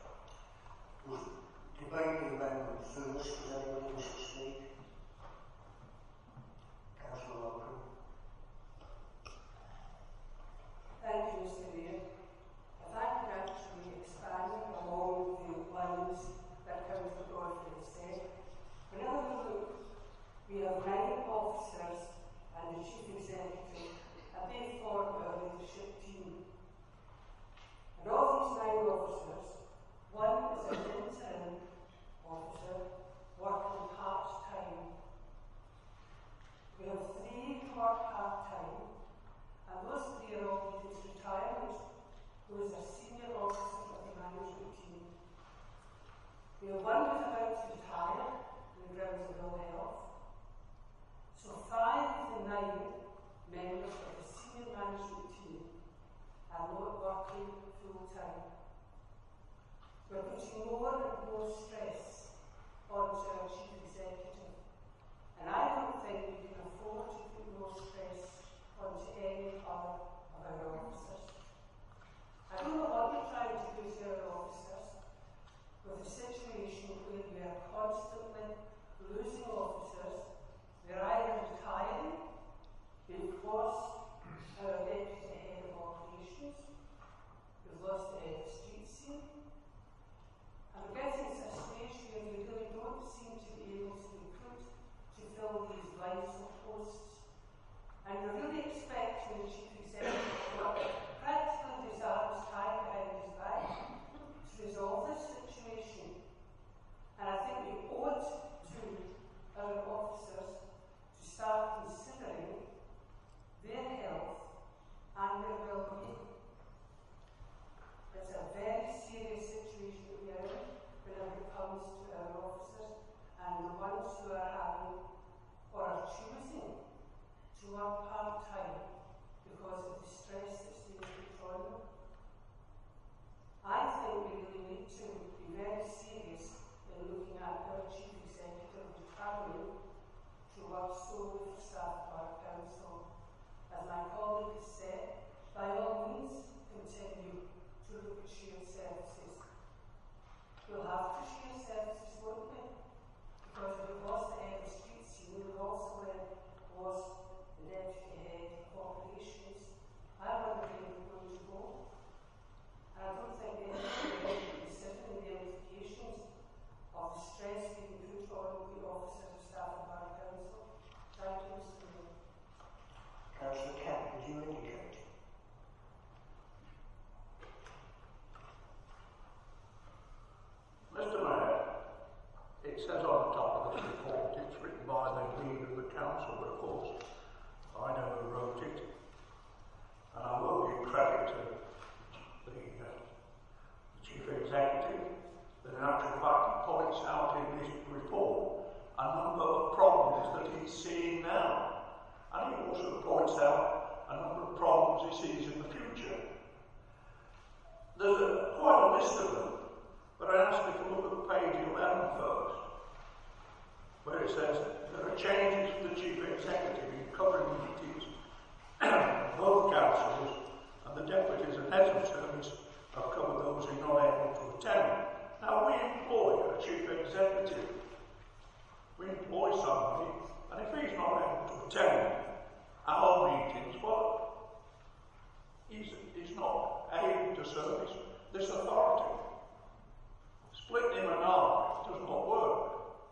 Debate the amendment first. Does anyone wish to speak? Councillor Logan. Thank you, Mister Mayor. If I could actually expand along the lines that Councillor Godfrey has said. Whenever we look, we have nine officers and the Chief Executive, and they form our leadership team. And of these nine officers, one is an interim officer working part-time. We have three who work part-time, and those three are all his retirement, who is a senior officer of the management team. We have one who's about to retire in the grounds of ill health. So five of the nine members of the senior management team are not working full-time. We're putting more and more stress onto our Chief Executive, and I don't think we can afford to put more stress onto any other of our officers. I don't know what we're trying to do to our officers with a situation where we are constantly losing officers. They're either retiring, we've lost our deputy head of operations, we've lost the head of street scene, and we're getting to a stage where we really don't seem to be able to recruit to fill these vital posts. And we're really expecting the Chief Executive to practically his arms tied behind his back to resolve this situation. And I think we owe it to our officers to start considering their health and their well-being. It's a very serious situation that we are in whenever it comes to our officers and the ones who are having or are choosing to work part-time because of the stress that's being put on them. he's seeing now. And he also points out a number of problems he sees in the future. There's a, quite a list of them, but I ask you to look at page eleven first, where it says there are changes to the chief executive in covering meetings of both councils, and the deputies and heads of service have covered those who are not able to attend. Now, we employ a chief executive. We employ somebody, and if he's not able to attend our meetings, well, he's, he's not able to service this authority. Split him and half does not work.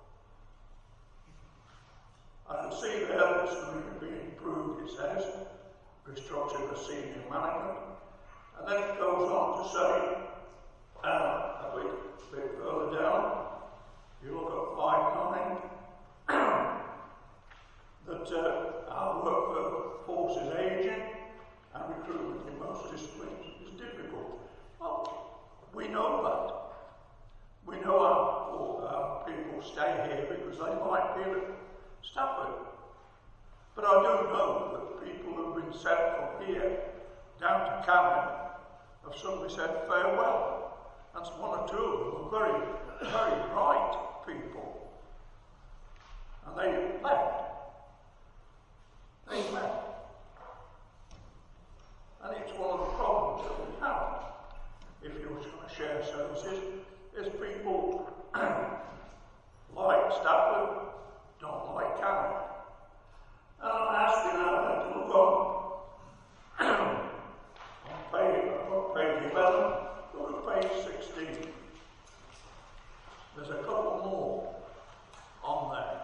I can see there that's going to be improved, it says, restructuring the senior management. And then it goes on to say, uh, a bit, bit further down, you look at five nine, that uh, our workforce is ageing and recruitment in most disciplines is difficult. Well, we know that. We know our, our people stay here because they like being at Stafford. But I do know that people who've been sent from here down to Cannon have suddenly said farewell. And one or two of them are very, very bright people. And they left. They left. And it's one of the problems that we have, if you're trying to share services, is people like Stafford, don't like Cannon. And I'm asking now to look on, on page, on page eleven, look at page sixteen. There's a couple more on there.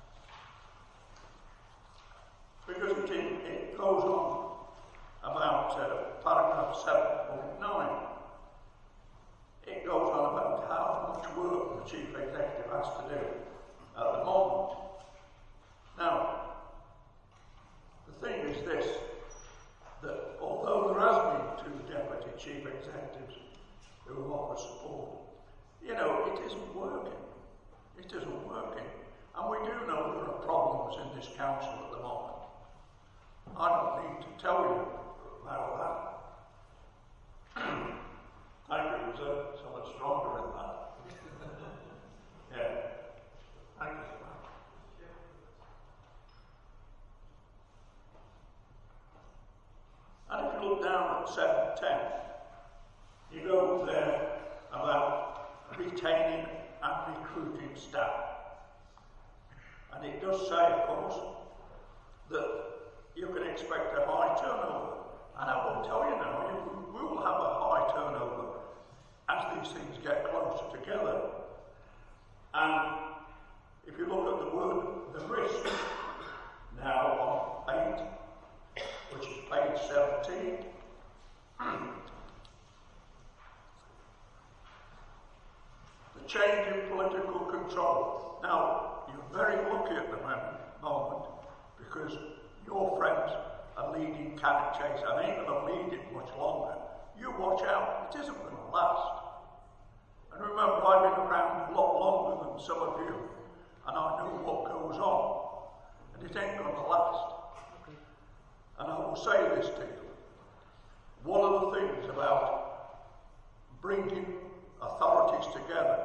Because it, it goes on about uh, paragraph seven point nine. It goes on about how much work the chief executive has to do at the moment. Now, the thing is this, that although there has been two deputy chief executives who have offered support, you know, it isn't working. It isn't working. And we do know there are problems in this council at the moment. I don't need to tell you about that. I think it was uh, so much stronger than that. Yeah. Thank you. And if you look down at seven ten, you go there about retaining and recruiting staff. And it does say, of course, that you can expect a high turnover. And I will tell you now, we will have a high turnover as these things get closer together. And if you look at the word, the risk, now on eight, which is page seventeen, the change in political control. Now, you're very lucky at the moment because your friends are leading Cannock Chase and ain't going to lead it much longer. You watch out, it isn't going to last. And remember, I've been around a lot longer than some of you, and I know what goes on, and it ain't going to last. And I will say this to you. One of the things about bringing authorities together,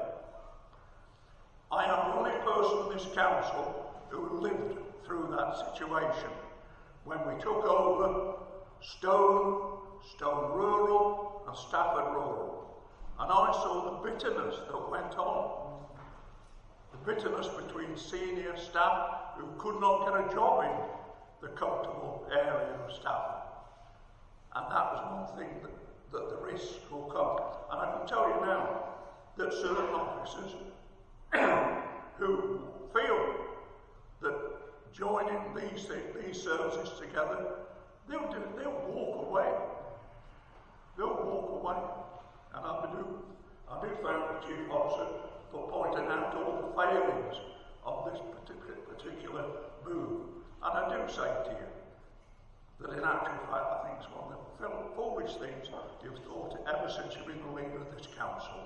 I am the only person in this council who lived through that situation when we took over Stone, Stone Rural and Stafford Rural. And I saw the bitterness that went on. The bitterness between senior staff who could not get a job in the comfortable area of Stafford. And that was one thing that, that the risks will come. And I can tell you now that certain officers who feel that joining these these services together, they'll do, they'll walk away. They'll walk away. And I do, I do thank the chief officer for pointing out all the failings of this particular, particular move. And I do say to you that in actual fact, I think it's one of the foolish things you've thought ever since you've been the leader of this council.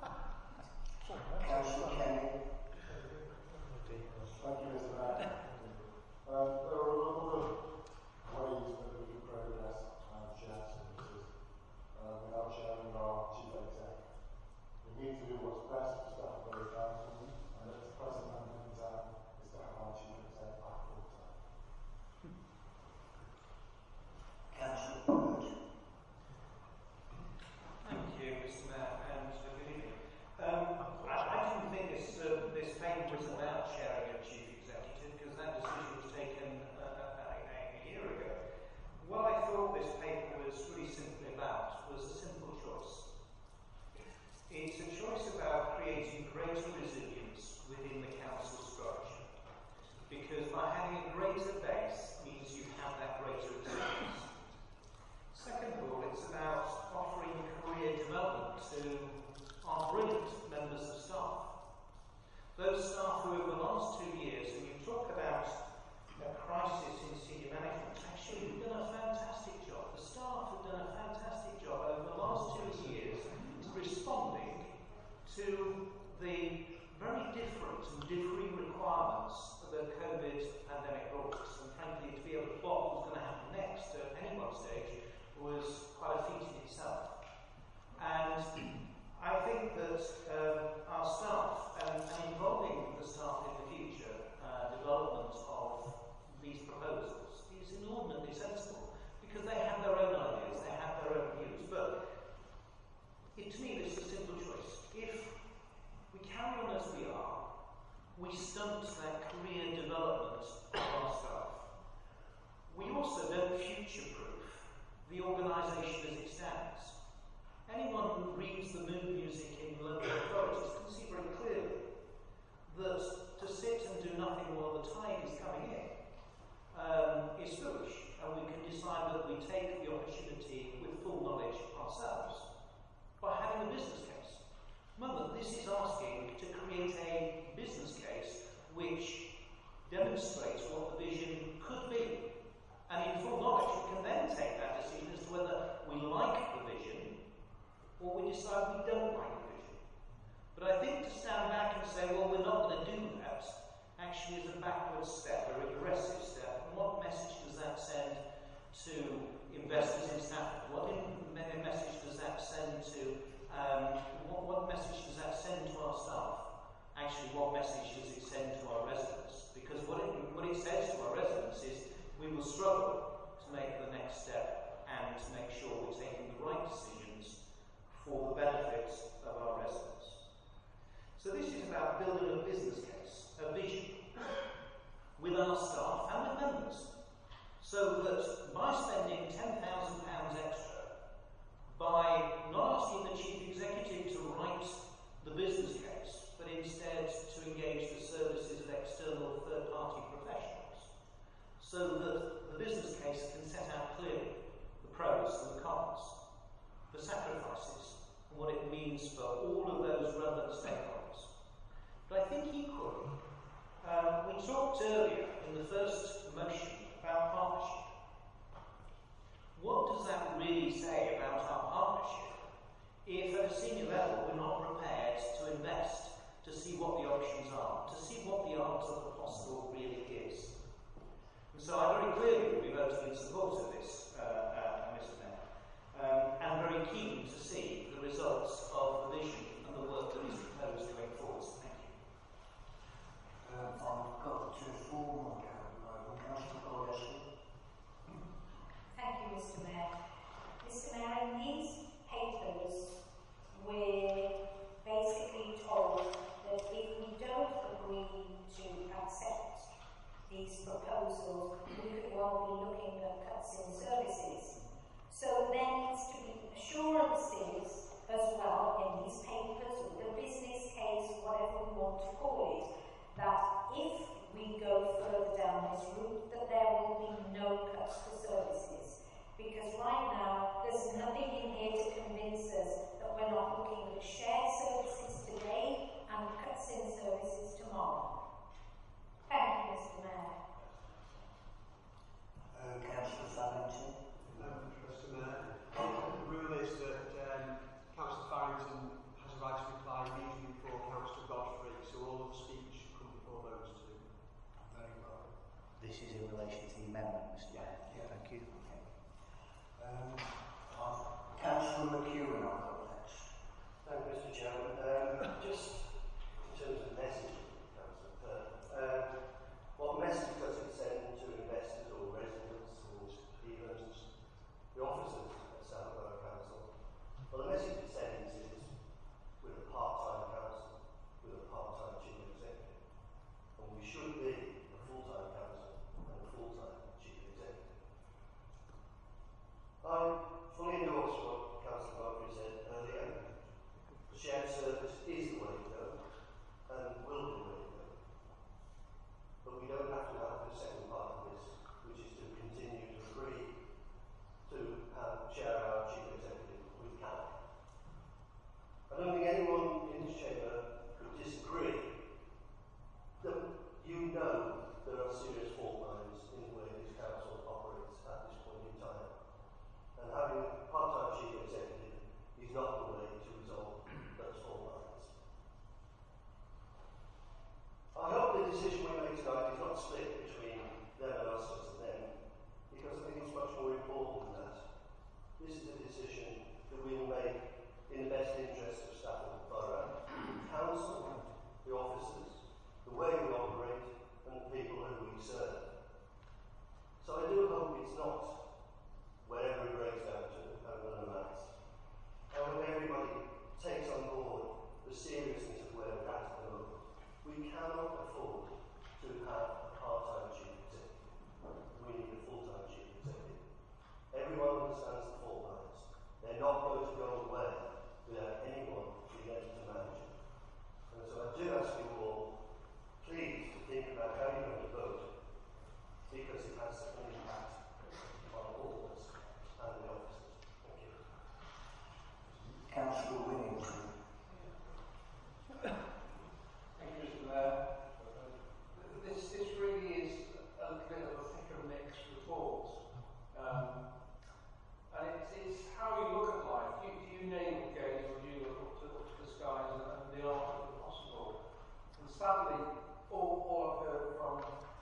Councillor Kenny. Thank you, Mister Mayor. greater resilience within the council structure. Because by having a greater base means you have that greater resilience. Second of all, it's about offering career development to our brilliant members of staff. Those staff who over the last two years, and you talk about a crisis in senior management, actually have done a fantastic job. The staff have done a fantastic job over the last two years responding to the very different and differing requirements of the COVID pandemic brought us. And frankly, to be able to plot what was going to happen next at any one stage was quite a feat in itself. And I think that um, our staff, and, and involving the staff in the future, uh, development of these proposals is inordinately sensible, because they have their own ideas, they have their own views. But it, to me, this is a simple choice. If we carry on as we are, we stunt that career development of our staff. We also don't future-proof the organisation as it stands. Anyone who reads the mood music in local authorities can see very clearly that to sit and do nothing while the tide is coming in um, is foolish, and we can decide that we take the opportunity with full knowledge ourselves by having a business case. Remember, this is asking to create a business case which demonstrates what the vision could be. And in full knowledge, we can then take that decision as to whether we like the vision or we decide we don't like the vision. But I think to stand back and say, well, we're not going to do that, actually is a backward step, a regressive step. And what message does that send to investors in Stafford? What in, message does that send to, um, what, what message does that send to our staff? Actually, what message does it send to our residents? Because what it, what it says to our residents is we will struggle to make the next step and to make sure we're taking the right decisions for the benefits of our residents. So this is about building a business case, a vision, with our staff and with members, so that by spending ten thousand pounds extra, by not asking the Chief Executive to write the business case, but instead to engage the services of external third-party professionals, so that the business case can set out clearly the pros and the cons, the sacrifices, and what it means for all of those relevant stakeholders. But I think equally, um, we talked earlier in the first motion about partnership. What does that really say about our partnership if at a senior level we're not prepared to invest, to see what the options are, to see what the art of the possible really is? And so I very clearly will be voting in support of this, uh, uh, Mister Mayor, um, and very keen to see the results of the vision and the work that is proposed going forward. Thank you. Um, I've got to four more down at the moment. Councillor Gordon. Thank you, Mister Mayor. Mister Mayor, in these papers, we're basically told that if we don't agree to accept these proposals, we could well be looking at cuts in services. So there needs to be assurances as well in these papers, or the business case, whatever we want to call it, that if we go further down this route, that there will be no cuts to services. Because right now, there's nothing in here to convince us that we're not looking at shared services today and cuts in services tomorrow. Thank you, Mister Mayor. Uh, Councillor Farrington. Um, Mister Mayor, the rule is that um, Councillor Farrington has a right to reply immediately before Councillor Godfrey, so all of the speakers should come before those two. Very well. This is in relation to the amendment, Mister Mayor. Yeah. Thank you. Okay. Um, uh, Councillor McEwen, I've got next. Thank you, Mister Chairman. Um, just in terms of messaging, Councillor Perth, um, what message does it send to investors or residents or even the officers at South Borough Council? Well, the message it sends is with a part-time council, with a part-time chief executive. And we should be a full-time council and a full-time chief executive. I fully endorse what Councillor Godfrey said earlier. The shared service is the way to go. this is a decision that we will make in the best interest of Stafford Borough, Council, the officers, the way we operate, and the people who we serve. So I do hope it's not wherever it breaks down to over the max. I hope everybody takes on board the seriousness of where we're at at the moment. We cannot afford to have a part-time chief executive. We need a full-time chief executive. Everyone understands the fault lines. They're not going to go away without anyone being able to manage it. And so I do ask you all, please, to think about how you're going to vote, because it has an impact on all of us and the officers. Thank you. Councillor Williams. Thank you, Mister Mayor. This, this really is a little bit of a thick and mixed report. Um, and it's, it's how you look at life. Do you, do you navel gaze or do you look up to, up to the skies and, and the art of the possible? And sadly, all, all I've heard from...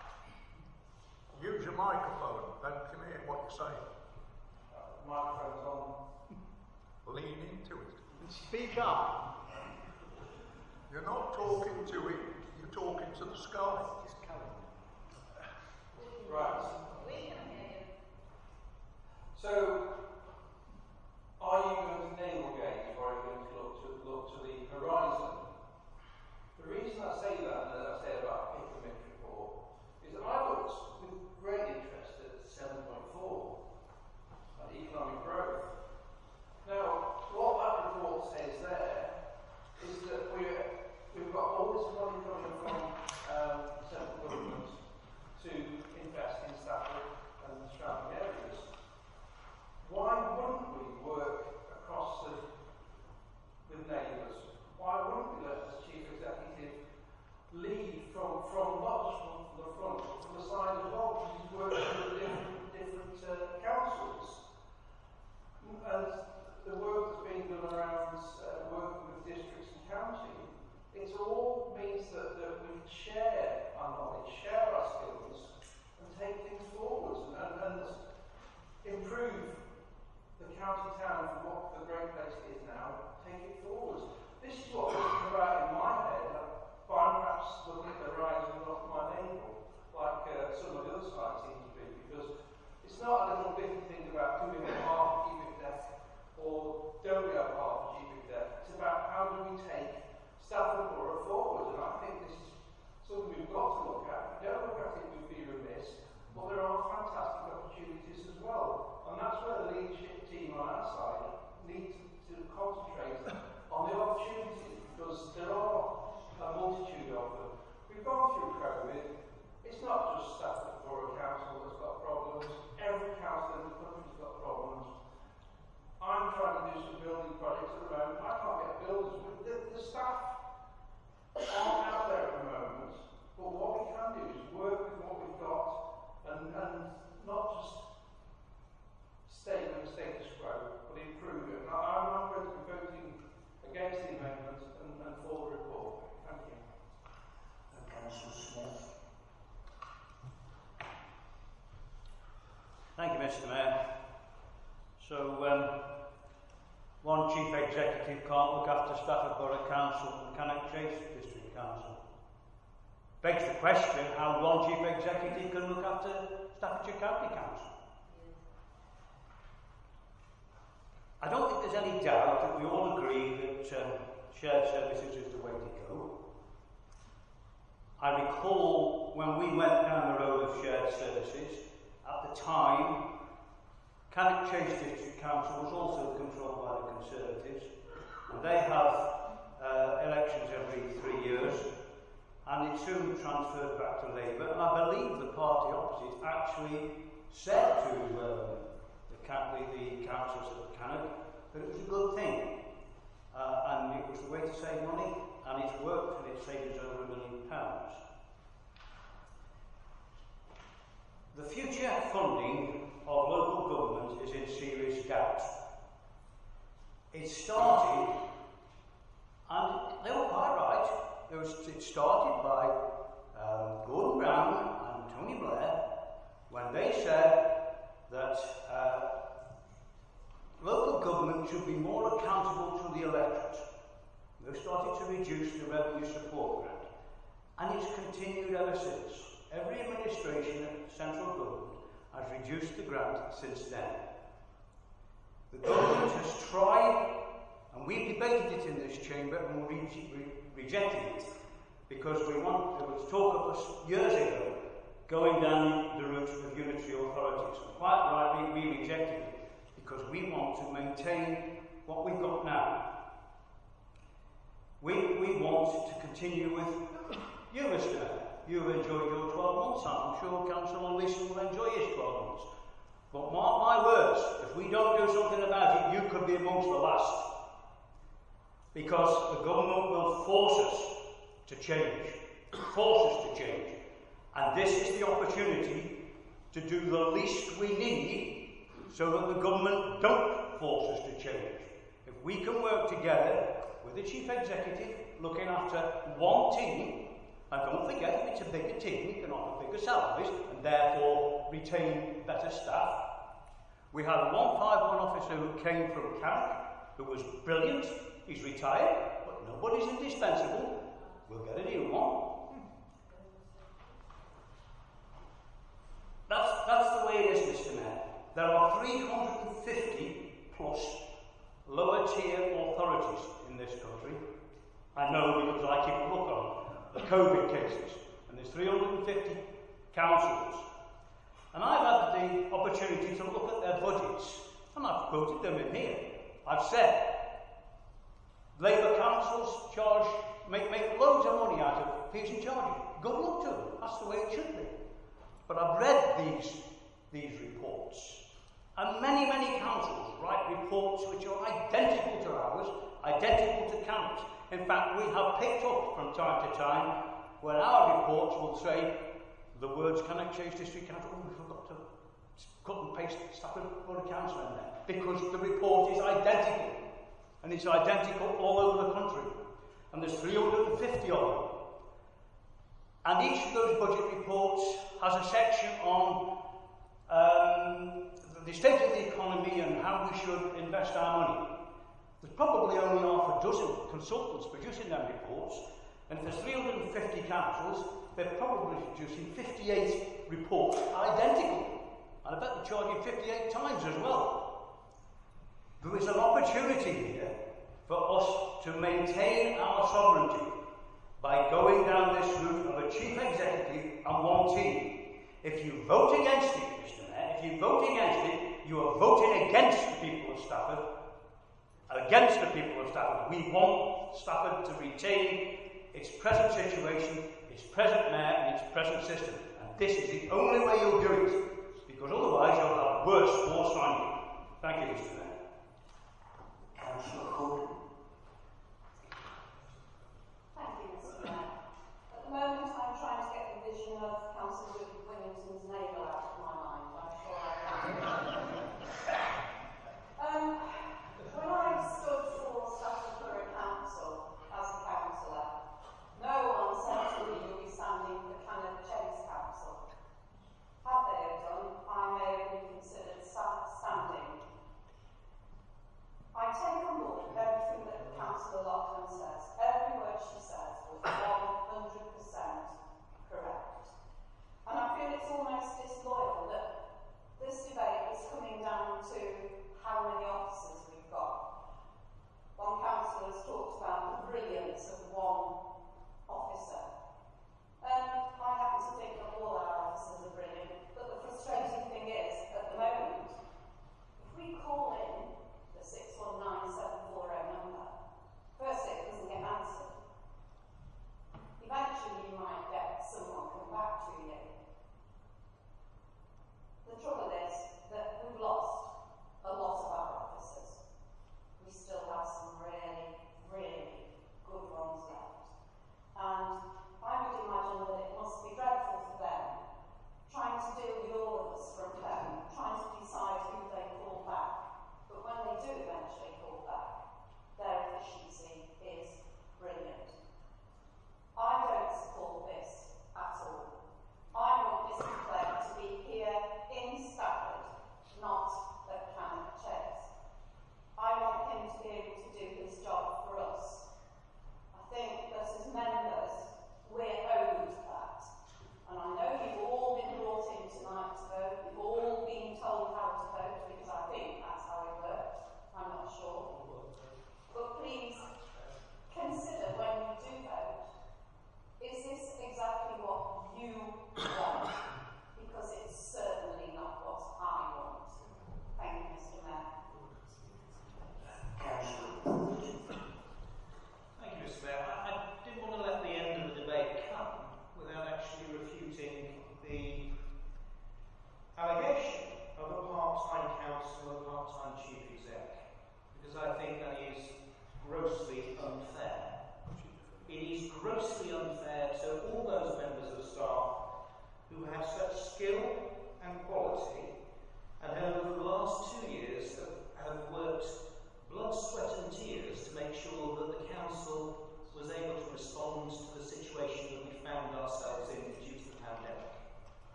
Use your microphone, then can hear what you're saying. Uh, microphone's on. Lean into it. Speak up. You're not talking to it, you're talking to the sky. Right. We can hear you. So, are you going to navel gaze or are you going to look to, look to the horizon? The reason I say that, and as I say about pick and mix report, is that I looked with great interest at seven point four, at economic growth. Now, what that report says there is that we're, we've got all this money coming from um, central government to invest in Stafford and the surrounding areas. Why wouldn't we work across the, with neighbours? Why wouldn't we let the chief executive lead from, from not just from the front, but from the side as well, because he's working with different, different uh, councils. And the work that's being done around uh, working with districts and county, it all means that, that we can share our knowledge, share our skills, and take things forward and, and improve the county town from what the great place it is now, take it forward. This is what we're thinking about in my head, but I'm perhaps looking at the horizon of my neighbour, like uh, some of the other sites seem to be, because it's not a little bitty thing about doing a half G B deck or don't go half G B deck. It's about how do we take Stafford Borough forward, and I think this is something we've got to look at. If we don't look at it, we'd be remiss, but there are fantastic opportunities as well, and that's where the leadership team on our side need to, to concentrate on the opportunities, because there are a multitude of them. We've gone through COVID. It's not just Stafford Borough Council that's got problems. Every council in the country's got problems. I'm trying to do some building projects at the moment. I can't get builders. The, the staff aren't out there at the moment. But what we can do is work with what we've got and, and not just stay with the status quo, but improve it. And I, I'm not going to be voting against the amendment and, and for the report. Thank you. Councillor Smith. Thank you, Mister Mayor. So, um, one chief executive can't look after Stafford Borough Council and Cannock Chase District Council. Begs the question how one chief executive can look after Staffordshire County Council. I don't think there's any doubt that we all agree that um, shared services is the way to go. I recall when we went down the road of shared services, at the time, Cannock Chase District Council was also controlled by the Conservatives, and they have uh, elections every three years, and it soon transferred back to Labour, and I believe the party opposite actually said to uh, the, the, the councils at Cannock that it was a good thing, uh, and it was the way to save money, and it's worked, and it saved us over a million pounds. The future funding of local government is in serious doubt. It started, and they were quite right, it, was, it started by um, Gordon Brown and Tony Blair when they said that uh, local government should be more accountable to the electorate. They've started to reduce the revenue support grant, and it's continued ever since. Every administration at central government has reduced the grant since then. The government has tried, and we debated it in this chamber and we re rejected it, because we want, there was talk of us years ago going down the route of unitary authorities. And quite rightly, we rejected it, because we want to maintain what we've got now. We, we want to continue with you, Mister Mayor. You've enjoyed your twelve months, I'm sure Councillor Leeson will enjoy his twelve months. But mark my words, if we don't do something about it, you could be amongst the last. Because the government will force us to change. Force us to change. And this is the opportunity to do the least we need so that the government don't force us to change. If we can work together with the Chief Executive looking after one team, and don't forget, if it's a bigger team, you can offer bigger salaries and therefore retain better staff. We had a one five one officer who came from Carrick, who was brilliant. He's retired, but nobody's indispensable. We'll get a new one. That's, that's the way it is, Mister Mayor. There are three hundred fifty plus lower tier authorities in this country. I know because I keep a look on the COVID cases, and there's three hundred fifty councils. And I've had the opportunity to look at their budgets, and I've quoted them in here. I've said, Labour councils charge, make, make loads of money out of fees and charges. Good luck to them, that's the way it should be. But I've read these, these reports, and many, many councils write reports which are identical to ours, identical to Cannock's. In fact, we have picked up from time to time when our reports will say the words Cannock Chase District Council, oh, we forgot to cut and paste Stafford Borough Council in there, because the report is identical, and it's identical all over the country, and there's three hundred fifty of them. And each of those budget reports has a section on um, the state of the economy and how we should invest our money. There's probably only half a dozen consultants producing them reports, and if there's three hundred fifty councils, they're probably producing fifty-eight reports identical. And I bet they're charging fifty-eight times as well. There is an opportunity here for us to maintain our sovereignty by going down this route of a chief executive and one team. If you vote against it, Mister Mayor, if you vote against it, you are voting against the people of Stafford. Against the people of Stafford. We want Stafford to retain its present situation, its present mayor and its present system. And this is the only way you'll do it, because otherwise you'll have worse force on you. Thank you, Mister Mayor. Councillor Hood. Thank you, Mister Mayor. At the moment I'm trying to get the vision of Councillor Williamson's navel out of my mind. I'm sure I can. um, When I stood for Stafford Borough Council as a councillor, no one said to me you'll be standing for Cannock Chase Council. Had they have done, I may have been considered standing.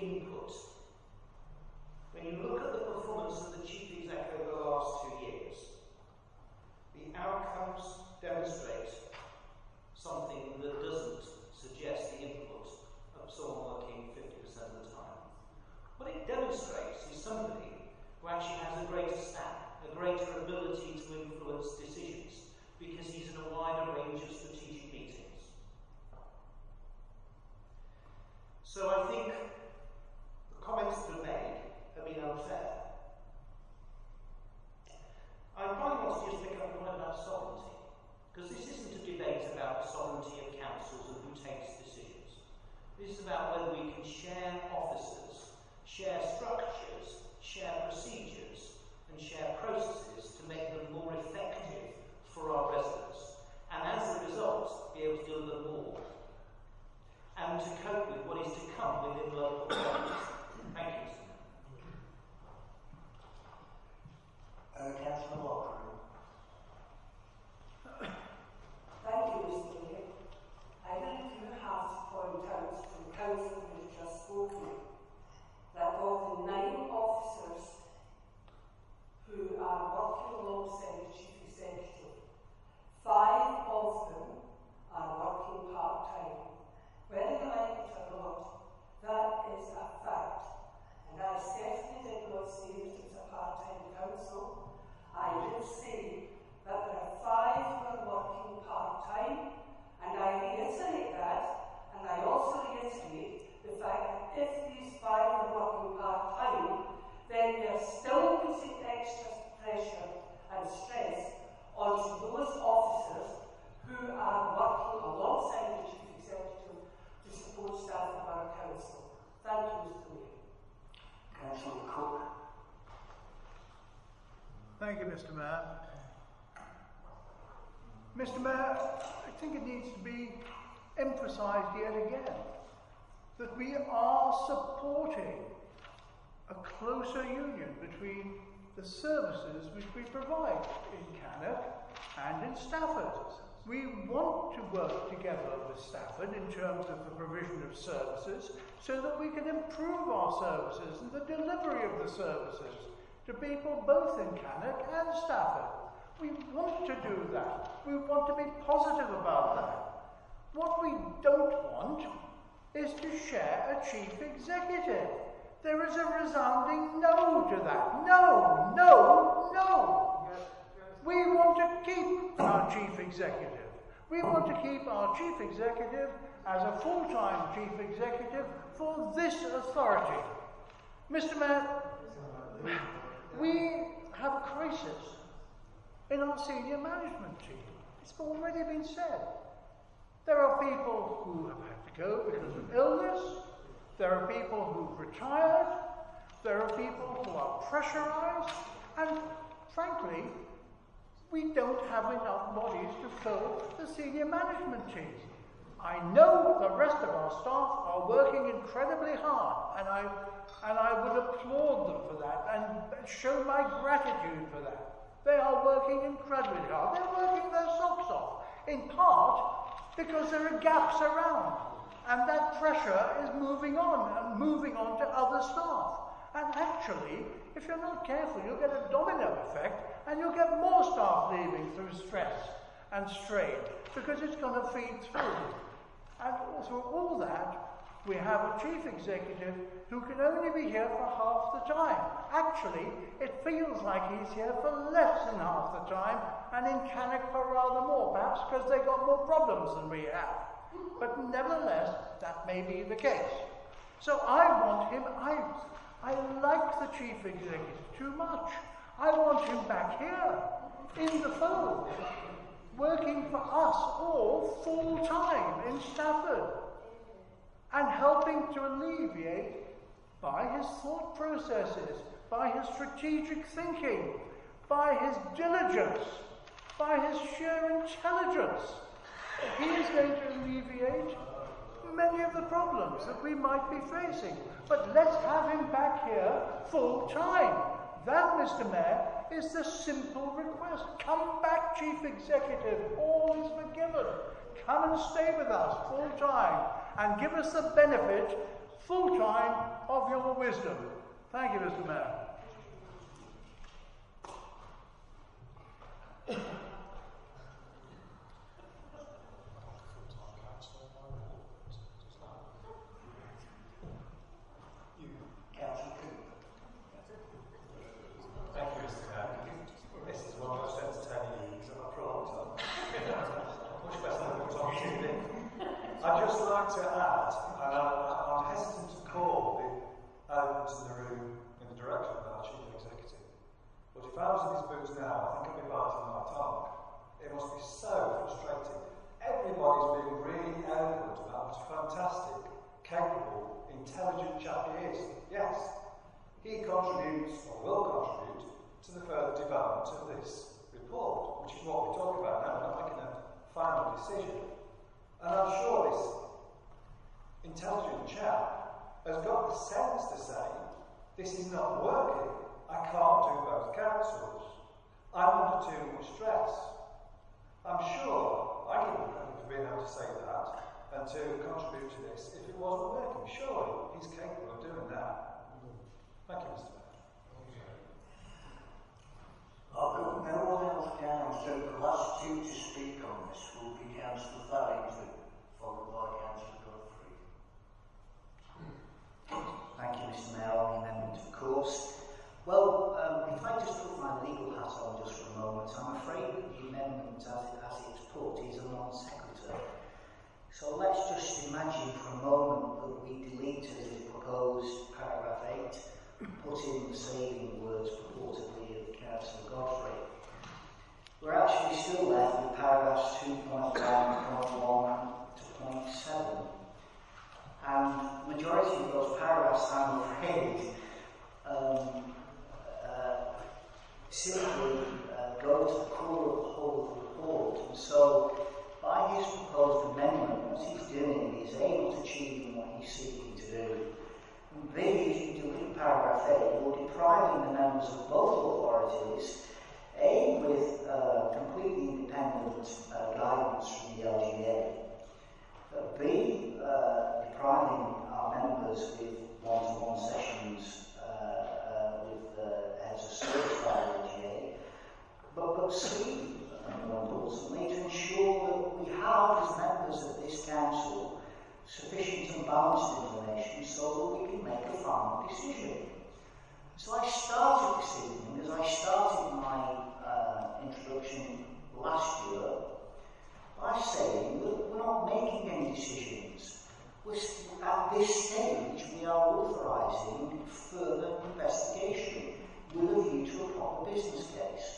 input. When you look at the performance of the Chief Exec over the last two years, the outcomes demonstrate something that doesn't suggest the input of someone working fifty percent of the time. What it demonstrates is somebody who actually has a greater stack, a greater ability to influence decisions, because he's in a wider range of strategic meetings. So I think the comments that are made have been unfair. I probably want to just pick up the point about sovereignty, because this isn't a debate about the sovereignty of councils and who takes decisions. This is about whether we can share officers, share structures, share procedures, and share processes to make them more effective for our residents, and as a result, be able to deliver more, and to cope with what is to come within local governments. Thank you. Uh, Councillor Lockwood. Thank you, Mister Mayor. I really do have to point out to the council who has just spoken that of the nine officers who are working alongside the Chief Executive, five of them are working part-time. Whether you like it or not, that is a fact. And I certainly did not say that it was a part-time council. I did say that there are five who are working part-time, and I reiterate that, and I also reiterate the fact that if these five are working part-time, then we are still putting extra pressure and stress onto those officers who are working alongside the Chief Executive to support staff of our council. Thank you, Mister Mayor. Councillor Cook. Thank you, Mister Mayor. Mister Mayor, I think it needs to be emphasised yet again that we are supporting a closer union between the services which we provide in Cannock and in Stafford. We want to work together with Stafford in terms of the provision of services so that we can improve our services and the delivery of the services to people both in Cannock and Stafford. We want to do that. We want to be positive about that. What we don't want is to share a chief executive. There is a resounding no to that. No, no, no. We want to keep our chief executive. We want to keep our chief executive as a full-time chief executive for this authority. Mister Mayor, we have a crisis in our senior management team. It's already been said. There are people who have had to go because of illness. There are people who've retired. There are people who are pressurised. And frankly, we don't have enough bodies to fill the senior management team. I know the rest of our staff are working incredibly hard, and I and I would applaud them for that and show my gratitude for that. They are working incredibly hard. They're working their socks off, in part because there are gaps around, and that pressure is moving on and moving on to other staff. And actually, if you're not careful, you'll get a domino effect, and you'll get more staff leaving through stress and strain, because it's going to feed through. And through all that, we have a chief executive who can only be here for half the time. Actually, it feels like he's here for less than half the time, and in Cannock for rather more, perhaps because they've got more problems than we have. But nevertheless, that may be the case. So I want him, I, I like the chief executive too much. I want him back here, in the fold, working for us all full-time in Stafford, and helping to alleviate, by his thought processes, by his strategic thinking, by his diligence, by his sheer intelligence, he is going to alleviate many of the problems that we might be facing. But let's have him back here full-time. That, Mister Mayor, is the simple request. Come back, Chief Executive. All is forgiven. Come and stay with us full-time and give us the benefit full time of your wisdom. Thank you, Mister Mayor. Councillor Cooper. Thank you, Mister Mayor. This is one of those entertaining evenings that I promised on. Much better than what's on T V. I'd just like to add, and I, I'm hesitant to call the elephant in the room in the direction of our Chief Executive, but if I was in his boots now, I think I'd be biting my tongue. It must be so frustrating. Everybody's being really eloquent about what a fantastic, capable, intelligent chap he is. Yes, he contributes, or will contribute, to the further development of this report, which is what we're talking about now. We're not making a final decision. And I'm sure this intelligent chap has got the sense to say, this is not working. I can't do both councils. I'm under too much stress. I'm sure I give him credit for being able to say that and to contribute to this if it wasn't working. Surely he's capable of doing that. Thank you, Mister Mayor. I've got no one else down, so the last two to speak on this will be Councillor Farrington, followed by Councillor Godfrey. Thank you, Mister Mayor. On the amendment, of course. Well, um, if I just put my legal hat on just for a moment, I'm afraid that the amendment as, it, as it's put is a non-sequitur. So let's just imagine for a moment that we deleted the proposed paragraph eight, put in the saving words purportedly of Councillor Godfrey. We're actually still left with paragraphs two point one, point one to point seven. And the majority of those paragraphs, I'm afraid, um, uh, simply uh, go to the core of the whole of the report. And so, by his proposed amendment, what he's doing is A, not achieving what he's seeking to do, and B, if you delete paragraph eight, you're depriving the members of both authorities, A, with uh, completely independent uh, guidance from the L G A, but B, uh, depriving our members with one-to-one sessions uh, uh, with uh, heads of service by the L G A, but, but C, and more importantly, to ensure that we have, as members of this council, sufficient and balanced information so that we can make a final decision. So I started this evening, as I started my uh, introduction last year, by saying that we're not making any decisions. We're st- at this stage, we are authorising further investigation with a view to a proper business case.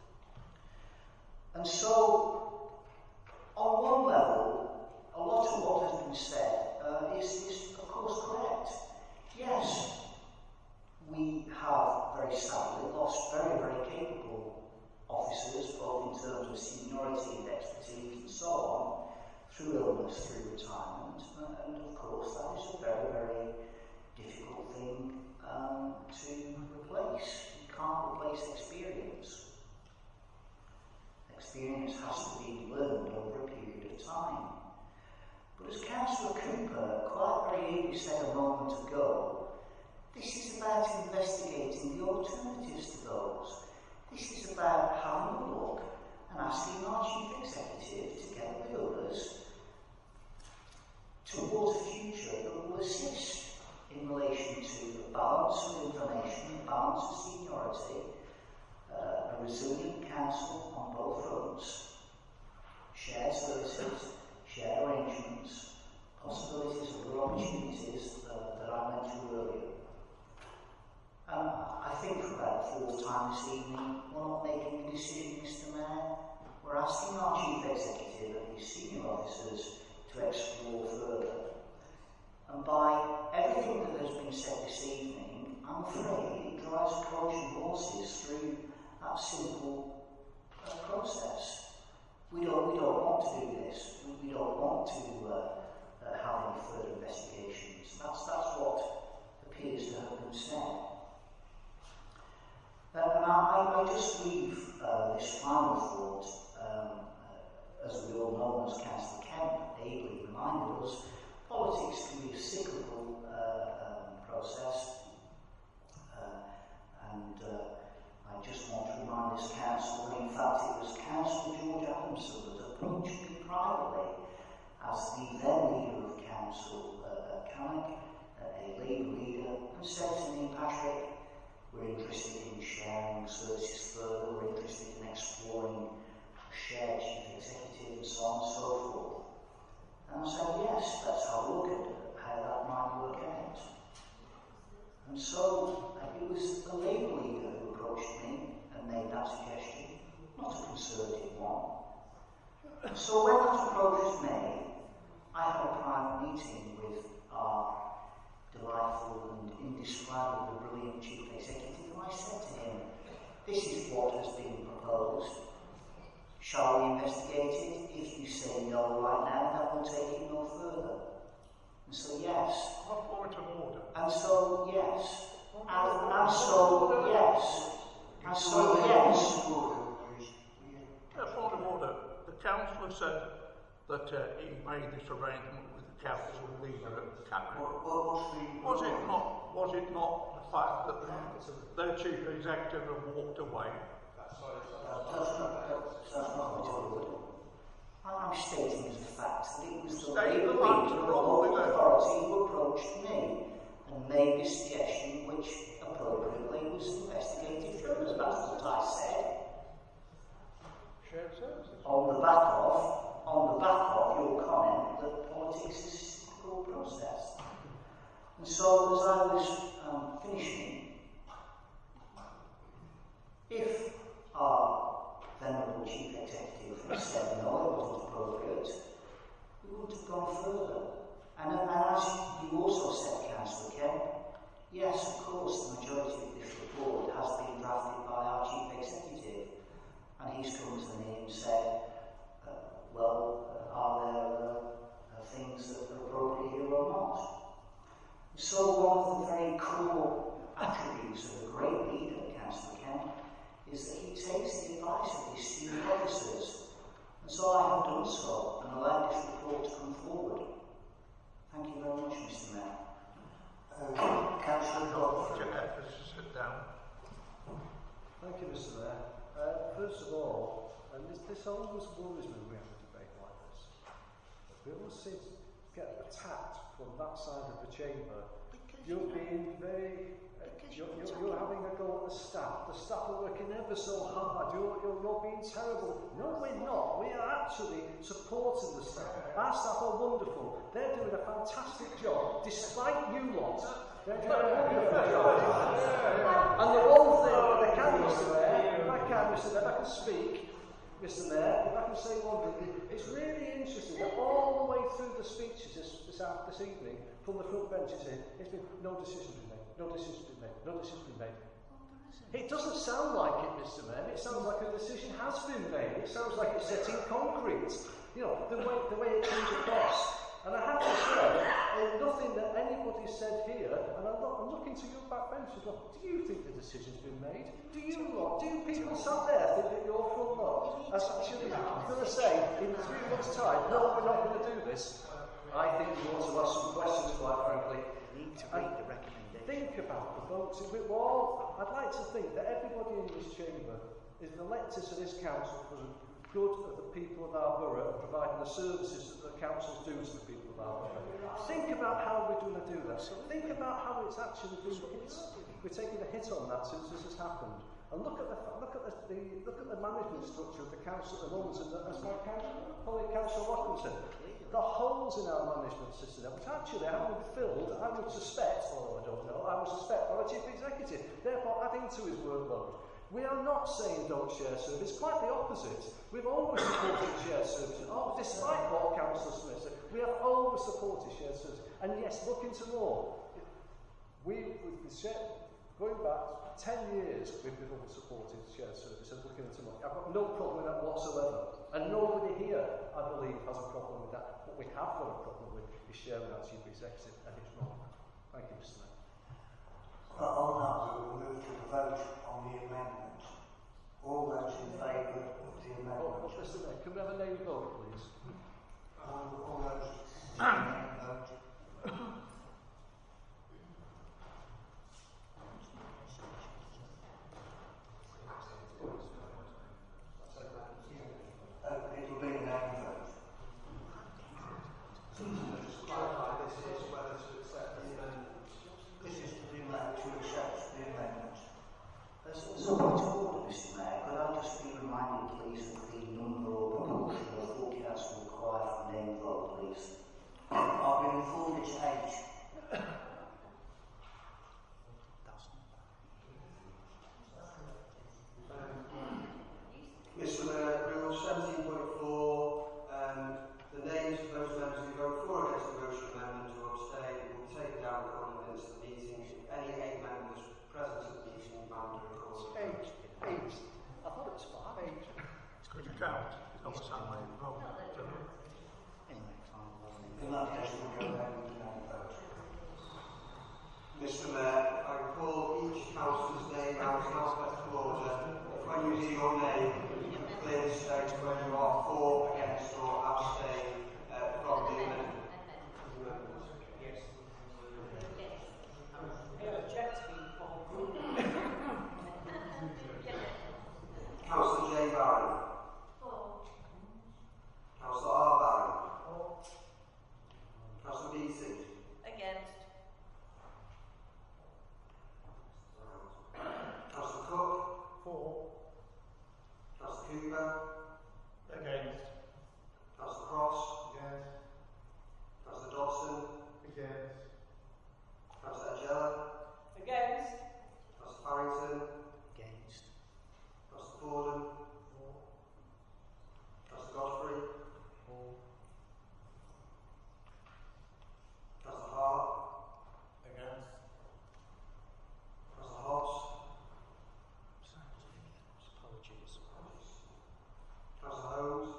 And so, on one level, a lot of what has been said uh, is, is, of course, correct. Yes, we have very sadly lost very, very capable officers, both in terms of seniority and expertise and so on, through illness, through retirement, and of course that is a very, very difficult thing um, to replace. You can't replace experience. Experience has to be learned over a period of time. But as Councillor Cooper quite very ably said a moment ago, this is about investigating the alternatives to those. This is about having a look and asking our Chief Executive, together with others, towards a future that will assist in relation to a balance of information, a balance of seniority, uh, a resilient council on both fronts, shared services, shared arrangements, possibilities of other opportunities uh, that I went through earlier. Um, I think for about the fourth time this evening, we're not making a decision, Mister Mayor. We're asking our Chief Executive and his senior officers to explore further. And by everything that has been said this evening, I'm afraid it drives a coach and horses through that simple uh, process. We don't, we don't want to do this. We, we don't want to uh, uh, have any further investigations. That's, that's what appears to have been said. Uh, and I, I just leave uh, this final thought, um, uh, as we all know, as Councillor Kemp ably reminded us, politics can be a cyclical uh, Human Services further, were interested in exploring shared chief executive and so on and so forth. And I said, yes, let's have a look at how that might work out. And so uh, it was the Labour leader who approached me and made that suggestion, not a Conservative one. And so when that approach was made, I had a private meeting with our delightful and indescribably brilliant chief executive, and I said to him, this is what has been proposed. Shall we investigate it? If you say no right now, then we'll take it no further. And so, yes. What point of order? And so, yes. And, and so, yes. And so, yes. A point of order. The councillor said that uh, he made this arrangement with the council leader at the cabinet. Was it not? Was it not the fact that their chief executive had walked away? That's not, that's not what I would. I'm stating as a fact that it was the Labour leader of local authority who approached me and made this suggestion, which appropriately was investigated further. That's what I said. Shared services. On the back of, on the back of your comment that politics is a cyclical process. And so, as I was um, finishing, if our venerable chief executive had said no, it wasn't appropriate, we wouldn't have gone further. And, and as you also said, Councillor Kemp, yes, of course, the majority of this report has been drafted by our chief executive, and he's come to me and said, uh, well, uh, are there uh, uh, things that are appropriate here or not? So one of the very core attributes of a great leader, Councillor Kemp, is that he takes the advice of his senior officers. And so I have done so and allowed this report to come forward. Thank you very much, Mister Mayor. Uh, Councillor Godfrey. Sit down. Thank you, Mister Mayor. Uh, first of all, and this, this always worries me when we have a debate like this. We always seem to get attacked from that side of the chamber. You're being very... Uh, you're, you're, you're having a go at the staff. The staff are working ever so hard. You're, you're, you're being terrible. No, we're not. We are actually supporting the staff. Our staff are wonderful. They're doing a fantastic job, despite you lot. They're doing a wonderful job. And the one thing that I can, Mister Mayor, if I can, Mister Mayor, if I can speak, Mister Mayor, if I can say one thing, it's really interesting that all the way through the speeches this, this, this evening, from the front benches here, it's been no decision been made, no decision been made, no decision been made. It doesn't sound like it, Mister Mayor. It sounds like a decision has been made. It sounds like it's set in concrete. You know, the way the way it comes across. And I have to say, uh, nothing that anybody said here, and I'm, not, I'm looking to your back bench as well, do you think the decision's been made? Do you lot, do you people sat there think that your front lot are actually going to say, in three months' time, no, we're not going to do this? I think you want to ask some questions, quite frankly. You need to read the recommendation. Think about the votes. We're all, I'd like to think that everybody in this chamber is elected to this council for the good of the people of our borough, providing the services that the councils do to the people of our borough. Think about how we're going to do that. So think about how it's actually been hit. We're taking a hit on that since this has happened. And look at the look at the, the look at the management structure of the council at the moment. And as my colleague Councillor Rockland said, the holes in our management system, which actually haven't been filled, I would suspect, although I don't know, I would suspect by the chief executive, therefore adding to his workload. We are not saying don't share service, quite the opposite. We've always supported shared services. Oh, despite what Councillor Smith said, we have always supported shared services. And yes, look into more. We, with the share, going back ten years, we've been always supported shared services and looking into more. I've got no problem with that whatsoever. And nobody here, I believe, has a problem with that. What we have got a problem with is sharing our chief executive, and it's wrong. Thank you, Mister Mayor. Uh, on that, we will move to the vote on the amendment. All those in favour of the amendment? Oh, Mister Mayor, can we have a name vote, please? Um, all those in favour vote. Uh, it will be a name vote. Just clarify, this is whether to accept the count. It's not the same way you vote. In that case, we'll go ahead with the name vote. Mister Mayor, I call each councillor's name out in alphabetical order. If when you hear your name, you can clearly state whether you are for, against or abstain uh, from the amendment. Councillor J. Barron. For. Councillor R. Barron. For. Councillor Beattie. Against. Councillor Cook. For. Councillor Cooper. Against. Councillor Cross. Against. Councillor Dodson. Against. Councillor Agella. Against. Councillor Farrington. Against. Councillor Forden. Councillor Godfrey. Councillor Hart. Against. Councillor Hobbs. Apologies. Councillor Holmes.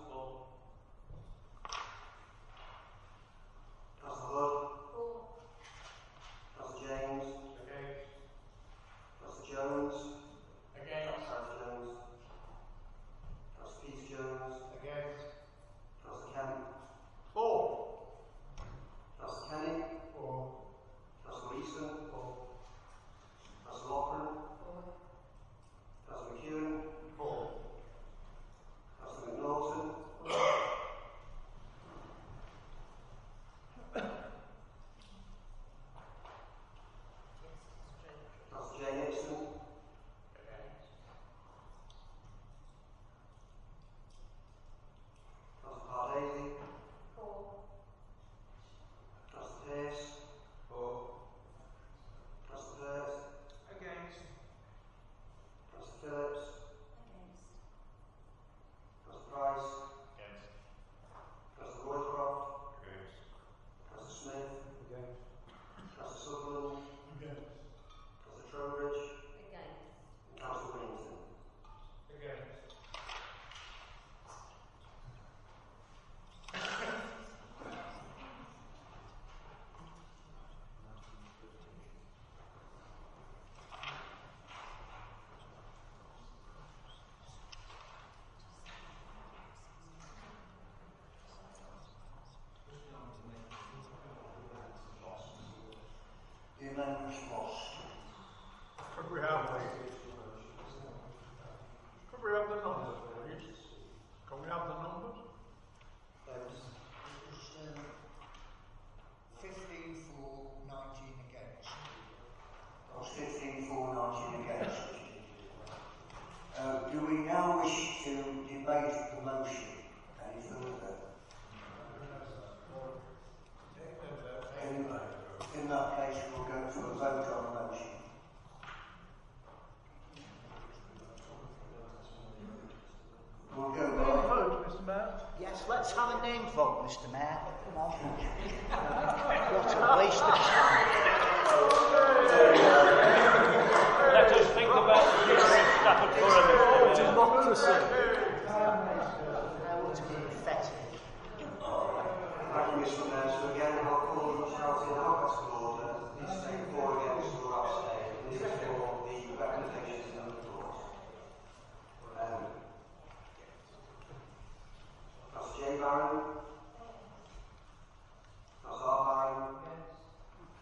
Councillor Hood. Councillor James. Against. Councillor Jones. Against. Councillor Jones. Councillor Peter Jones. Against. Councillor Kemp. Four. Councillor Kenny. For. Councillor Easton. Councillor Lochran. Councillor McEwen. For. Councillor McNaughton. Councillor Jay Nixon. Councillor Pardesi. Councillor Pearce. Councillor Hurt. Against. Councillor Phillips. Councillor Price. Against. Councillor Roycroft. Against. Councillor Smith. Against. Councillor Sutherland. Against. Councillor Trowbridge. Against. And Councillor Whittington. Against. The amendment's lost. Could we have the Could we have the numbers, please? Can we have the numbers? fifteen for, nineteen against. That was fifteen for, nineteen against. Uh, do we now wish to debate the motion any further? In, in that case, we'll go for a vote on the motion. We'll go Name by... vote, Mister Mayor. Yes, let's have a name vote, Mister Mayor. Come on. What a waste of time. Let us think about the future of Stafford Borough. Democracy. I want to be pathetic. Thank you, Mister Mayor. So again, I'll call each out in alphabetical order. Please state for, against or abstain. This is for the recommendations in the report. Um, Councillor J. Barron. Councillor R. Barron.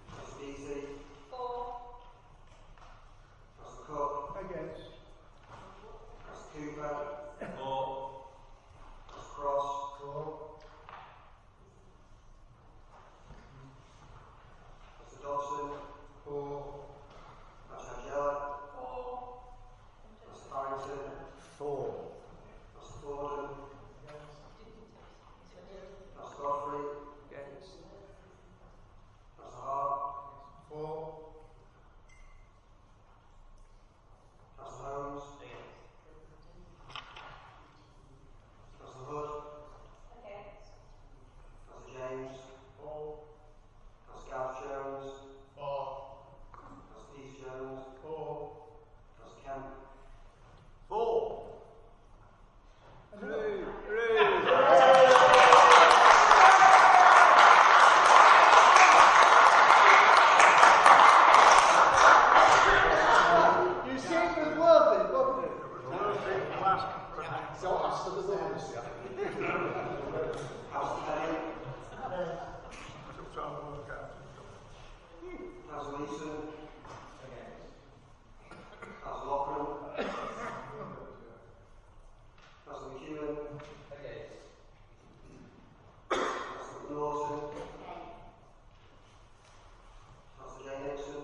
nice for the lawyers. Councillor Kenny. That's what I'm working out. Councillor Leeson. Councillor Lockman. Councillor McEwen. Councillor Norton. Councillor Jane Nixon.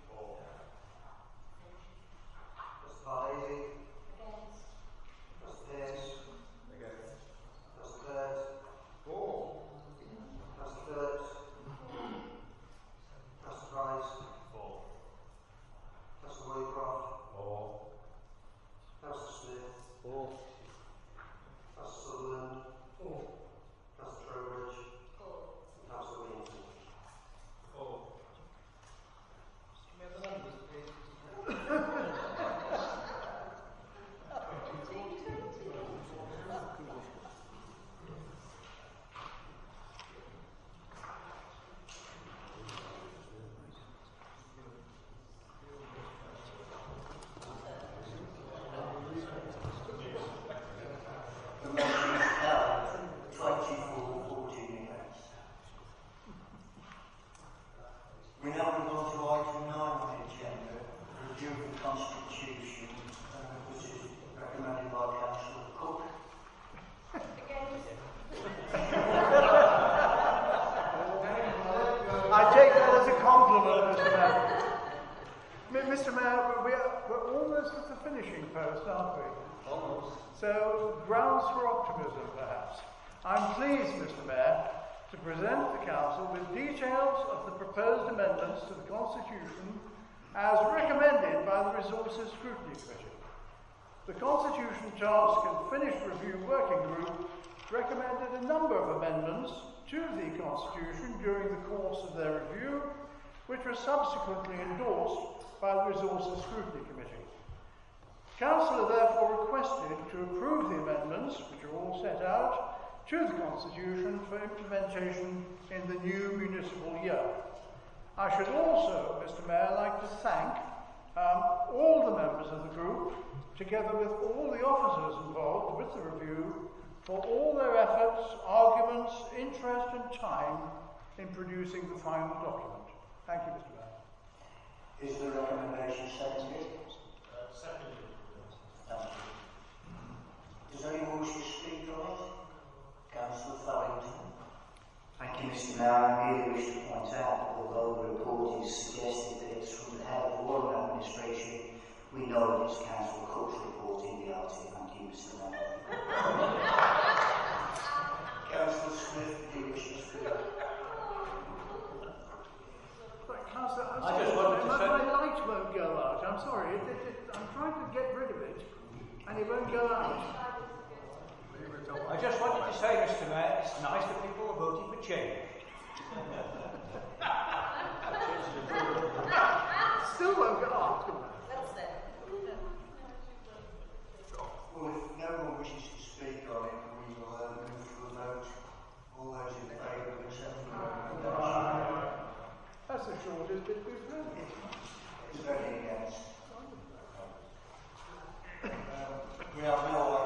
Councillor Pardesi. Councillor Pearce. Councillor Bird. Councillor Phillips. Councillor Price. Councillor Roycroft. Councillor Smith. Councillor Sutherland. Councillor Trowbridge. And Councillor Winton. The motion is held. twenty-four fourteen against. We now move on to item nine on the agenda, review of the Constitution, uh, which is recommended by Councillor Cook. I take that as a compliment, Mister Mayor. Mi- Mister Mayor, we are, we're almost at the finishing post, aren't we? Almost. So, grounds for optimism, perhaps. I'm pleased, Mister Mayor, to present the Council with details of the proposed amendments to the Constitution as recommended by the Resources Scrutiny Committee. The Constitution Task and Finished Review Working Group recommended a number of amendments to the Constitution during the course of their review, which was subsequently endorsed by the Resources Scrutiny Committee. Council are therefore requested to approve the amendments, which are all set out, to the Constitution for implementation in the new municipal year. I should also, Mister Mayor, like to thank um, all the members of the group, together with all the officers involved with the review, for all their efforts, arguments, interest and time in producing the final document. Thank you, Mister Mayor. Is the recommendation seconded? Uh, seconded. Thank you. Does anyone wish to speak on it? Councillor Farrington. Thank you, Mister Mayor. I merely wish to point out that although the report is suggested that it's from the head of Warren Administration, we know that it's Councillor Cook's report in reality. Thank you, Mister Mayor. Councillor Smith, do you wish to speak? Right, Councillor, I'm I sorry, just wanted to my, say- my light won't go out. I'm sorry. It, it, it, I'm trying to get rid of it, and it won't go out. I just wanted to say, Mister Mayor, it's nice that people are voting for change. Still won't go out. That's it. Well, if no one wishes to speak on it, we will uh, move to a vote. All those in favour of accepting the recommendation? That's the shortest bit we've heard. Is voting against? Um, we have no